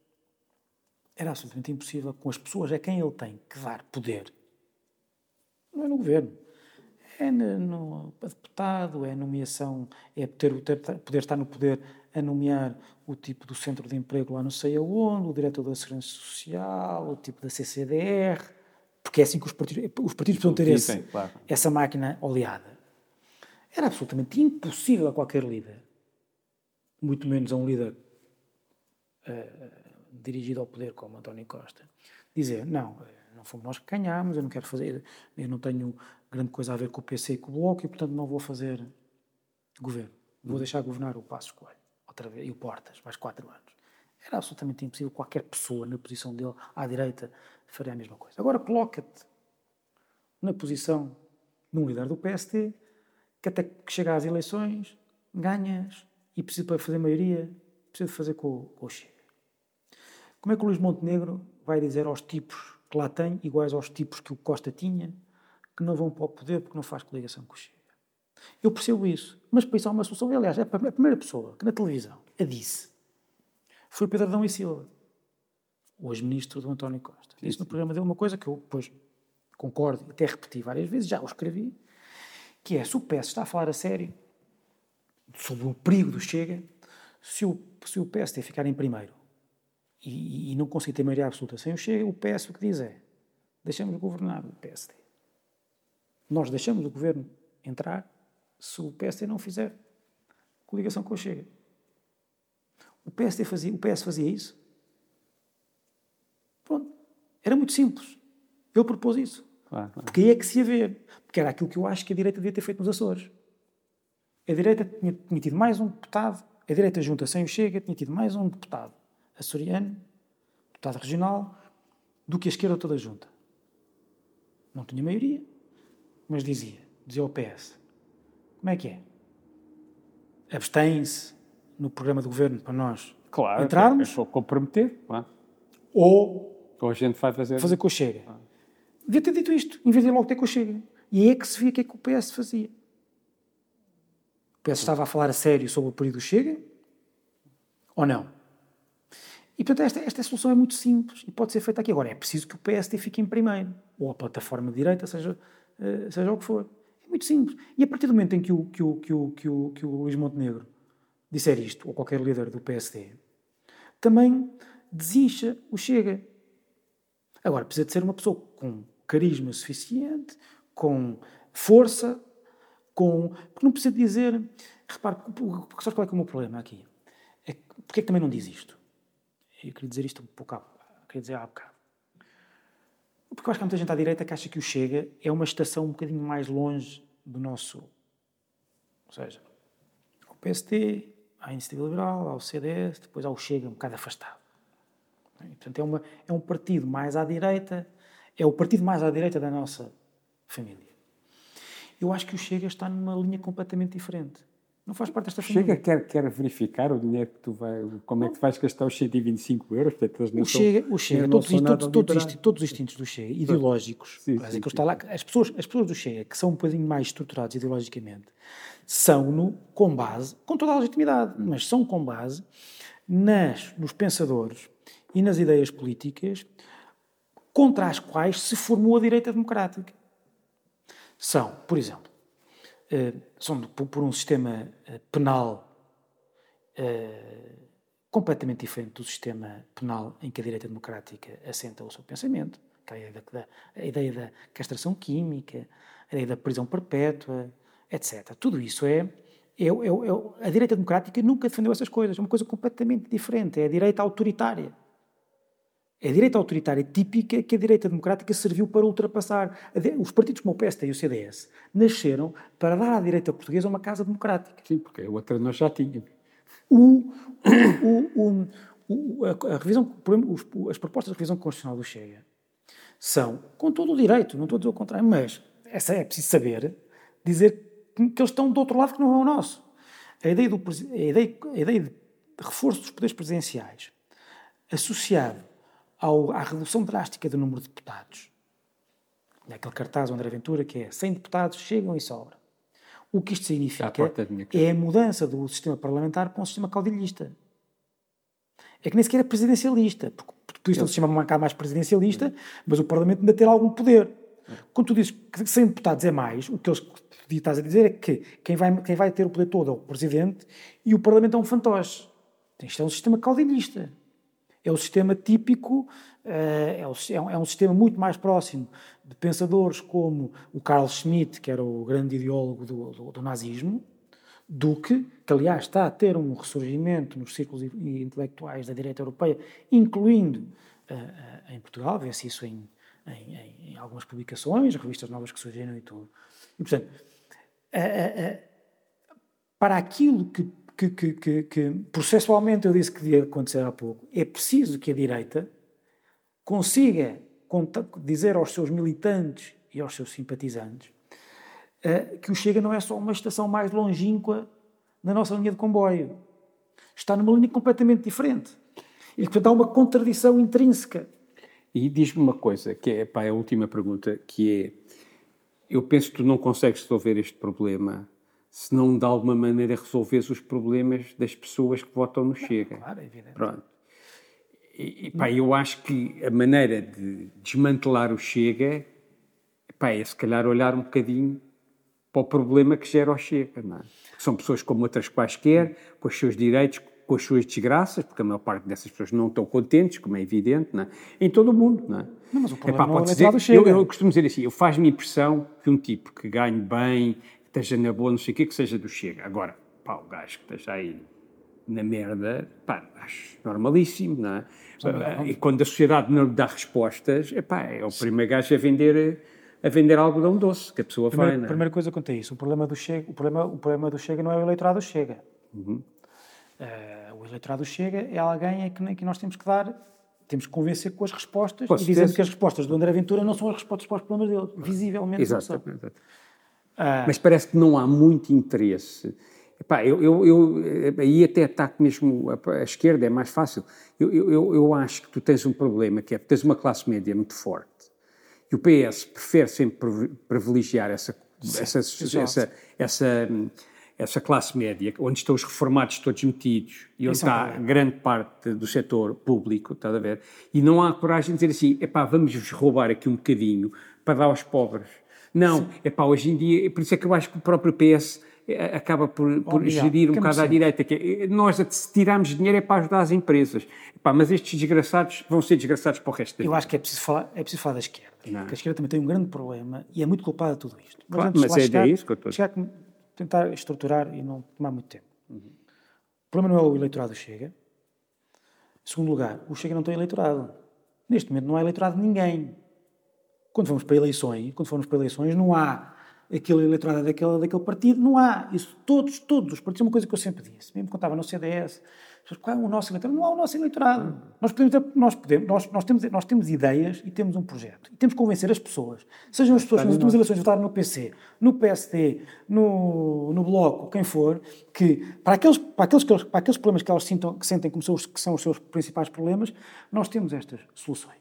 era absolutamente impossível, com as pessoas a quem ele tem que dar poder, não é no governo, é no, no deputado, é nomeação, é poder, poder estar no poder a nomear o tipo do centro de emprego lá não sei aonde, o diretor da Segurança Social, o tipo da C C D R, porque é assim que os partidos, os partidos precisam ter esse, claro. essa máquina oleada. Era absolutamente impossível a qualquer líder, muito menos a um líder uh, dirigido ao poder como António Costa, dizer, não, não fomos nós que ganhámos, eu não quero fazer, eu não tenho grande coisa a ver com o P C e com o Bloco e, portanto, não vou fazer governo. Vou deixar governar o Passos Coelho, outra vez, e o Portas, mais quatro anos. Era absolutamente impossível, qualquer pessoa na posição dele, à direita, faria a mesma coisa. Agora coloca-te na posição de um líder do P S D, que até que chega às eleições, ganhas, e precisa para fazer maioria, precisa de fazer com, com o Chega. Como é que o Luís Montenegro vai dizer aos tipos que lá tem, iguais aos tipos que o Costa tinha, que não vão para o poder porque não faz coligação com o Chega? Eu percebo isso, mas para isso há uma solução. Aliás, a primeira pessoa que na televisão a disse foi o Pedro Adão e Silva, hoje ministro do António Costa. Sim, disse no programa dele uma coisa que eu depois concordo e até repeti várias vezes, já o escrevi, que é, se o P S está a falar a sério sobre o perigo do Chega, se o, se o P S D ficar em primeiro e, e não conseguir ter maioria absoluta sem o Chega, o P S o que diz é, deixamos governar o P S D. Nós deixamos o governo entrar se o P S D não fizer coligação com o Chega. O P S D fazia, o P S fazia isso? Pronto. Era muito simples. Ele propôs isso. Claro, claro. Porque aí é que se ia ver. Porque era aquilo que eu acho que a direita devia ter feito nos Açores. A direita tinha, tinha tido mais um deputado, a direita junta sem o Chega, tinha tido mais um deputado açoriano, deputado regional, do que a esquerda toda junta. Não tinha maioria, mas dizia, dizia ao P S, como é que é? Abstém-se no programa de governo para nós claro, entrarmos? Claro, comprometer. Claro. Ou, ou a gente vai fazer, fazer com o Chega. Claro. Devia ter dito isto, em vez de logo ter com o Chega. E aí é que se via o que é que o P S fazia. O P S estava a falar a sério sobre o período do Chega? Ou não? E, portanto, esta, esta solução é muito simples e pode ser feita aqui. Agora, é preciso que o P S D fique em primeiro. Ou a plataforma de direita, seja, uh, seja o que for. É muito simples. E a partir do momento em que o, que o, que o, que o, que o Luís Montenegro disser isto, ou qualquer líder do P S D, também desincha o Chega. Agora, precisa de ser uma pessoa com carisma suficiente, com força, com... Porque não precisa dizer... Repare, sabes qual é que é o meu problema aqui? É, porque é que também não diz isto? Eu queria dizer isto um pouco há, queria dizer há bocado. Porque eu acho que há muita gente à direita que acha que o Chega é uma estação um bocadinho mais longe do nosso... Ou seja, o P S D, há a Iniciativa Liberal, há o C D S, depois há o Chega, um bocado afastado. E, portanto, é, uma, é um partido mais à direita, é o partido mais à direita da nossa família. Eu acho que o Chega está numa linha completamente diferente. Não faz parte desta família. Chega quer, quer verificar o dinheiro que tu vai, como é que tu vais gastar os cento e vinte e cinco euros, portanto, eles não O Chega, são, o Chega não todos, são nada todos, todos, liberais. isti- todos os instintos do Chega, ideológicos, Sim, quer dizer, sim, que sim. está lá, as, pessoas, as pessoas do Chega, que são um bocadinho mais estruturados ideologicamente, são no, com base, com toda a legitimidade, mas são com base nas, nos pensadores e nas ideias políticas contra as quais se formou a direita democrática. São, por exemplo, eh, são de- por, por um sistema eh, penal eh, completamente diferente do sistema penal em que a direita democrática assenta o seu pensamento, que é a ideia da, a ideia da castração química, a ideia da prisão perpétua, etcétera. Tudo isso é, é, é, é... A direita democrática nunca defendeu essas coisas. É uma coisa completamente diferente. É a direita autoritária. É a direita autoritária típica que a direita democrática serviu para ultrapassar. Os partidos como o P S D e o C D S nasceram para dar à direita portuguesa uma casa democrática. Sim, porque a outra nós já tínhamos. O, o, o, o, a, a revisão, as propostas de revisão constitucional do Chega são, com todo o direito, não estou a dizer o contrário, mas essa é preciso saber dizer que eles estão do outro lado que não é o nosso. A ideia, do, a ideia, a ideia de reforço dos poderes presidenciais associado ao, à redução drástica do número de deputados, naquele cartaz do André Ventura que é cem deputados chegam e sobram. O que isto significa é a mudança do sistema parlamentar para um sistema caudilhista. É que nem sequer é presidencialista, porque por isso ele se chama um bocado mais presidencialista, mas o Parlamento ainda tem algum poder. Quando tu dizes que cem deputados é mais, o que eles estás a dizer é que quem vai, quem vai ter o poder todo é o Presidente e o Parlamento é um fantoche. Isto é um sistema caudilhista. É o sistema típico, é, o, é um sistema muito mais próximo de pensadores como o Carl Schmitt, que era o grande ideólogo do, do, do nazismo, do que, que aliás está a ter um ressurgimento nos círculos intelectuais da direita europeia, incluindo uh, uh, em Portugal, vê-se isso em, em, em algumas publicações, revistas novas que surgiram e tudo. E, portanto, uh, uh, uh, para aquilo que Que, que, que, que processualmente eu disse que devia acontecer há pouco, é preciso que a direita consiga dizer aos seus militantes e aos seus simpatizantes uh, que o Chega não é só uma estação mais longínqua na nossa linha de comboio. Está numa linha completamente diferente. E, portanto, há uma contradição intrínseca. E diz-me uma coisa, que é pá, a última pergunta, que é, eu penso que tu não consegues resolver este problema se não de alguma maneira resolves os problemas das pessoas que votam no Chega. Claro, é evidente. Pronto. E, e, pá, eu acho que a maneira de desmantelar o Chega pá, é se calhar olhar um bocadinho para o problema que gera o Chega. Não é? São pessoas como outras quaisquer, com os seus direitos, com as suas desgraças, porque a maior parte dessas pessoas não estão contentes, como é evidente, não é? Em todo o mundo. Não é? Não, mas o problema Epá, não é o pode eleitorado do dizer, eu, Chega. eu costumo dizer assim, eu faz-me impressão que um tipo que ganhe bem, esteja na boa, não sei o quê, que seja do Chega. Agora, pá, o gajo que esteja aí na merda, pá, acho normalíssimo, não é? E quando a sociedade não lhe dá respostas, epá, é o primeiro gajo a vender, a vender algodão doce, que a pessoa Primeira, vai, não é? primeira coisa que eu tenho isso, o problema do Chega, o problema, o problema do Chega não é o eleitorado do Chega. Uhum. Uh, o eleitorado do Chega é alguém a que, que nós temos que dar, temos que convencer com as respostas, Com e dizendo que as respostas do André Ventura não são as respostas para os problemas dele, visivelmente não são. Exatamente. Mas parece que não há muito interesse. Epá, eu, eu, eu, aí até ataco mesmo a, a esquerda, é mais fácil. Eu, eu, eu acho que tu tens um problema, que é que tens uma classe média muito forte. E o P S prefere sempre privilegiar essa, Sim, essa, essa, essa, essa classe média, onde estão os reformados todos metidos, e onde está é grande parte do setor público, estás a ver? E não há coragem de dizer assim, epá, vamos roubar aqui um bocadinho para dar aos pobres. Não, é pá, hoje em dia, por isso é que eu acho que o próprio P S acaba por, por oh, gerir um bocado à direita, que é, nós se tirarmos dinheiro é para ajudar as empresas, epá, mas estes desgraçados vão ser desgraçados para o resto da vida. Eu acho que é preciso falar, é preciso falar da esquerda, não. Porque a esquerda também tem um grande problema e é muito culpada de tudo isto. Mas, claro, mas é chegar, isso que eu estou a chegar, tentar estruturar e não tomar muito tempo. Uhum. O problema não é o eleitorado do Chega. Em segundo lugar, o Chega não tem eleitorado. Neste momento não há eleitorado de ninguém. Quando vamos para eleições, quando formos para eleições, não há aquele eleitorado é daquele, daquele partido. Não há isso. Todos, todos os partidos, é uma coisa que eu sempre disse. Mesmo quando estava no C D S, qual é o nosso eleitorado? Não há o nosso eleitorado. Hum. Nós, podemos, nós, podemos, nós, nós, temos, nós temos ideias e temos um projeto. E temos que convencer as pessoas. Sejam as pessoas que nas últimas eleições votaram no P C, no P S D, no, no Bloco, quem for, que para aqueles, para aqueles, para aqueles problemas que elas sintam, que sentem como são os, que são os seus principais problemas, nós temos estas soluções.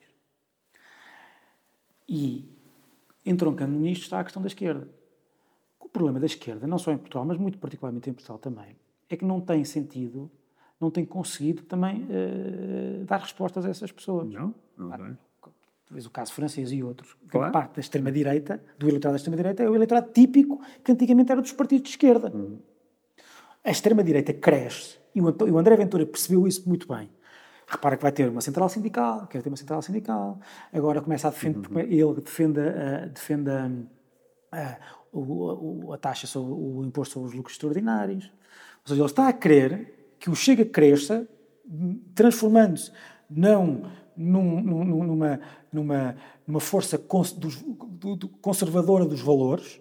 E, entroncando nisto, está a questão da esquerda. O problema da esquerda, não só em Portugal, mas muito particularmente em Portugal também, é que não tem sentido, não tem conseguido também uh, dar respostas a essas pessoas. Não, não vai. Talvez o caso francês e outros. Claro. Parte da extrema-direita, do eleitorado da extrema-direita, é o eleitorado típico que antigamente era dos partidos de esquerda. Uhum. A extrema-direita cresce, e o André Ventura percebeu isso muito bem. Repara que vai ter uma central sindical, quer ter uma central sindical, agora começa a defender, uhum. ele defende, a, defende a, a, a, a taxa sobre o imposto sobre os lucros extraordinários. Ou seja, ele está a querer que o Chega cresça, transformando-se não num, num, numa, numa, numa força cons, dos, do, do, conservadora dos valores,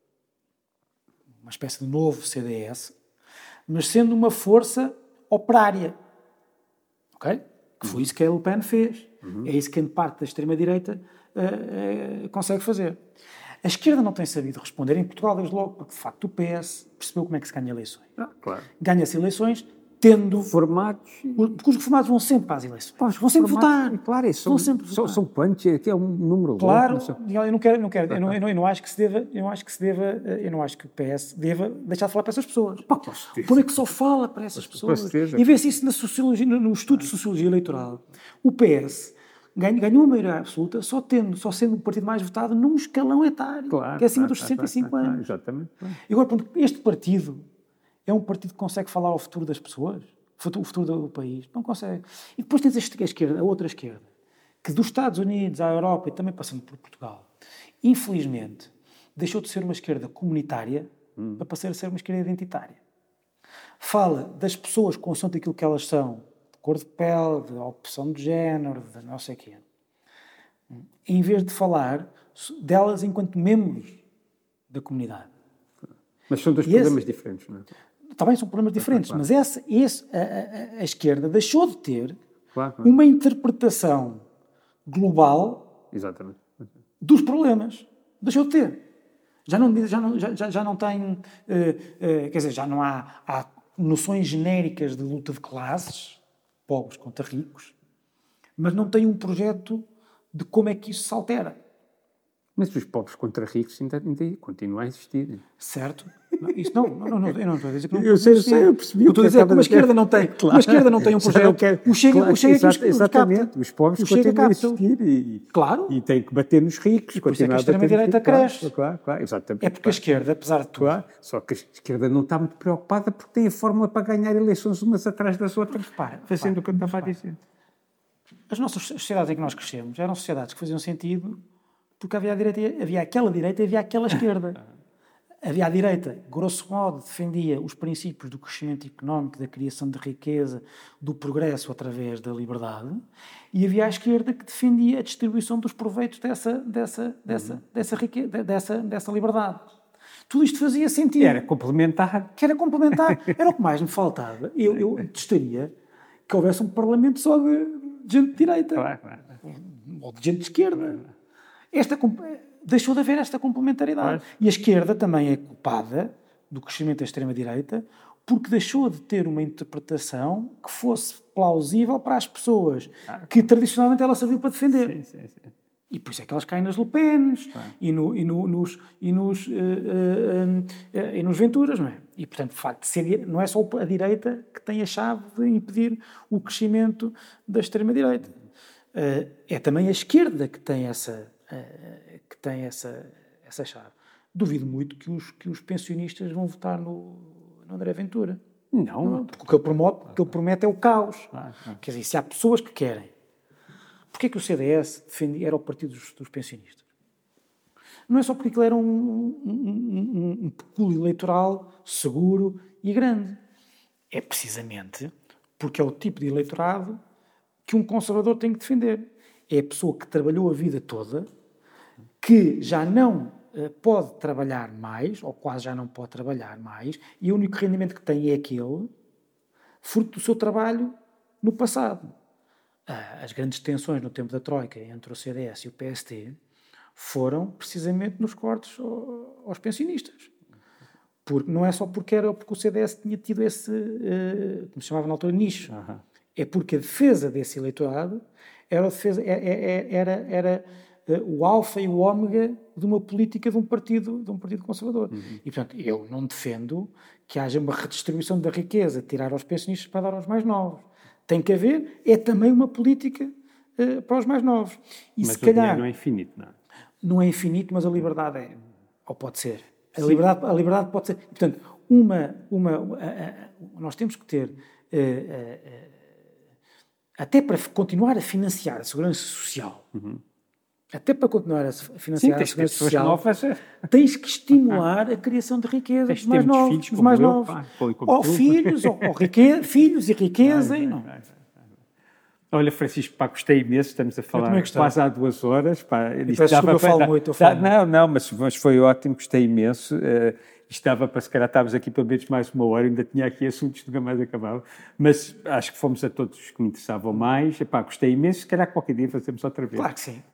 uma espécie de novo C D S, mas sendo uma força operária. Ok? Que foi isso que a Le Pen fez. Uhum. É isso que a parte da extrema-direita uh, uh, consegue fazer. A esquerda não tem sabido responder em Portugal desde logo, porque de facto o P S percebeu como é que se ganha eleições. Ah, claro. Ganha-se eleições tendo... Formados. Porque os reformados vão sempre para as eleições. Pá, vão sempre votar. Claro, são, vão sempre são, votar. São quantos? É um número. Claro. Não eu não quero, não quero eu, não, eu, não, eu não acho que se deva, eu não acho que se deva, eu não acho que o P S deva deixar de falar para essas pessoas. Pá, Como é que só fala para essas pessoas? E vê-se isso na sociologia, no estudo de sociologia eleitoral. O P S ganhou a maioria absoluta só, tendo, só sendo o partido mais votado num escalão etário, claro, que é acima claro, dos sessenta e cinco claro, anos. Exatamente. Claro. E agora, este partido é um partido que consegue falar ao futuro das pessoas? O futuro do país? Não consegue. E depois tens a esquerda, a outra esquerda, que dos Estados Unidos à Europa e também passando por Portugal, infelizmente, deixou de ser uma esquerda comunitária hum. para passar a ser uma esquerda identitária. Fala das pessoas consoante aquilo que elas são, de cor de pele, de opção de género, de não sei o quê. Em vez de falar delas enquanto membros da comunidade. Mas são dois e problemas esse, diferentes, não é? Também são problemas diferentes, claro. Mas essa, esse, a, a, a esquerda deixou de ter claro, claro. uma interpretação global Exatamente. dos problemas. Deixou de ter. Já não, já não, já, já não tem, uh, uh, quer dizer, já não há, há noções genéricas de luta de classes, pobres contra ricos, mas não tem um projeto de como é que isso se altera. Mas os pobres contra ricos ainda, ainda continuam a existir. Certo. Não, isso não, não, não, eu não estou a dizer que não. Eu sei, eu sei, eu percebi. Eu estou a dizer que uma esquerda não tem, claro. Uma esquerda não tem um projeto. Quero, o Chega, claro, o Chega exato, que os, exatamente. Capta. Os pobres o continuam a existir e, claro. e têm que bater nos ricos. E por isso é que a extrema-direita cresce. Claro, claro, claro, exatamente. É porque claro. a esquerda, apesar de tudo... Claro. Só que a esquerda não está muito preocupada porque tem a fórmula para ganhar eleições umas atrás das outras. Repara, fazendo o que eu estava a dizer. As nossas sociedades em que nós crescemos eram sociedades que faziam sentido porque havia, a direita, havia aquela direita e havia aquela esquerda. Havia a direita, grosso modo, defendia os princípios do crescimento económico, da criação de riqueza, do progresso através da liberdade, e havia a esquerda que defendia a distribuição dos proveitos dessa, dessa, dessa, uhum. dessa, riqueza, dessa, dessa liberdade. Tudo isto fazia sentido. Era complementar. Que era complementar. Era o que mais me faltava. Eu, eu gostaria que houvesse um parlamento só de, de gente de direita. Claro, claro. Ou de gente de esquerda. Esta... Deixou de haver esta complementaridade. Pois. E a esquerda também é culpada do crescimento da extrema-direita porque deixou de ter uma interpretação que fosse plausível para as pessoas ah, que tradicionalmente ela serviu para defender. Sim, sim, sim. E por isso é que elas caem nas Le Pens ah. e, no, e, no, nos, e, nos, uh, uh, uh, uh, e nos Venturas, não é? E, portanto, de facto, ser, não é só a direita que tem a chave de impedir o crescimento da extrema-direita. Uh, é também a esquerda que tem essa... Uh, que tem essa, essa chave. Duvido muito que os, que os pensionistas vão votar no, no André Ventura. Não. não porque o que ele promete, o que ele promete é o caos. Ah, ah. Quer dizer, se há pessoas que querem... Porquê é que o C D S defendia, era o partido dos, dos pensionistas? Não é só porque ele era um, um, um, um pecúlio eleitoral seguro e grande. É precisamente porque é o tipo de eleitorado que um conservador tem que defender. É a pessoa que trabalhou a vida toda, que já não uh, uh, pode trabalhar mais, ou quase já não pode trabalhar mais, e o único rendimento que tem é aquele, fruto do seu trabalho no passado. Uh, as grandes tensões no tempo da Troika entre o C D S e o P S T foram precisamente nos cortes aos pensionistas. Porque, não é só porque, era, porque o C D S tinha tido esse, uh, como se chamava na altura, nicho. Uhum. É porque a defesa desse eleitorado era, a defesa, era, era, era uh, o alfa e o ômega de uma política de um partido, de um partido conservador. Uhum. E, portanto, eu não defendo que haja uma redistribuição da riqueza, tirar aos pensionistas para dar aos mais novos. Tem que haver, é também uma política uh, para os mais novos. E mas se o calhar, dinheiro não é infinito, não é? Não é infinito, mas a liberdade é. Ou pode ser. A liberdade, a liberdade pode ser. Portanto, uma, uma, uh, uh, nós temos que ter, uh, uh, uh, até para continuar a financiar a segurança social, uhum. até para continuar a financiar Sim, a segurança social, novas... tens que estimular a criação de riqueza dos mais novos. Filhos, dos mais eu, novos. Pá, ou filhos, ou, ou riqueza, filhos e riqueza. Ai, e não. Ai, ai. Olha, Francisco, pá, gostei imenso, estamos a falar quase há duas horas. Pá, e peço desculpa, eu falo muito. Eu falo não, não, mas, mas foi ótimo, gostei imenso. Uh, estava para, se calhar, estávamos aqui pelo menos mais uma hora, ainda tinha aqui assuntos que nunca mais acabavam, mas acho que fomos a todos os que me interessavam mais. Epá, gostei imenso, se calhar qualquer dia fazemos outra vez. Claro que sim.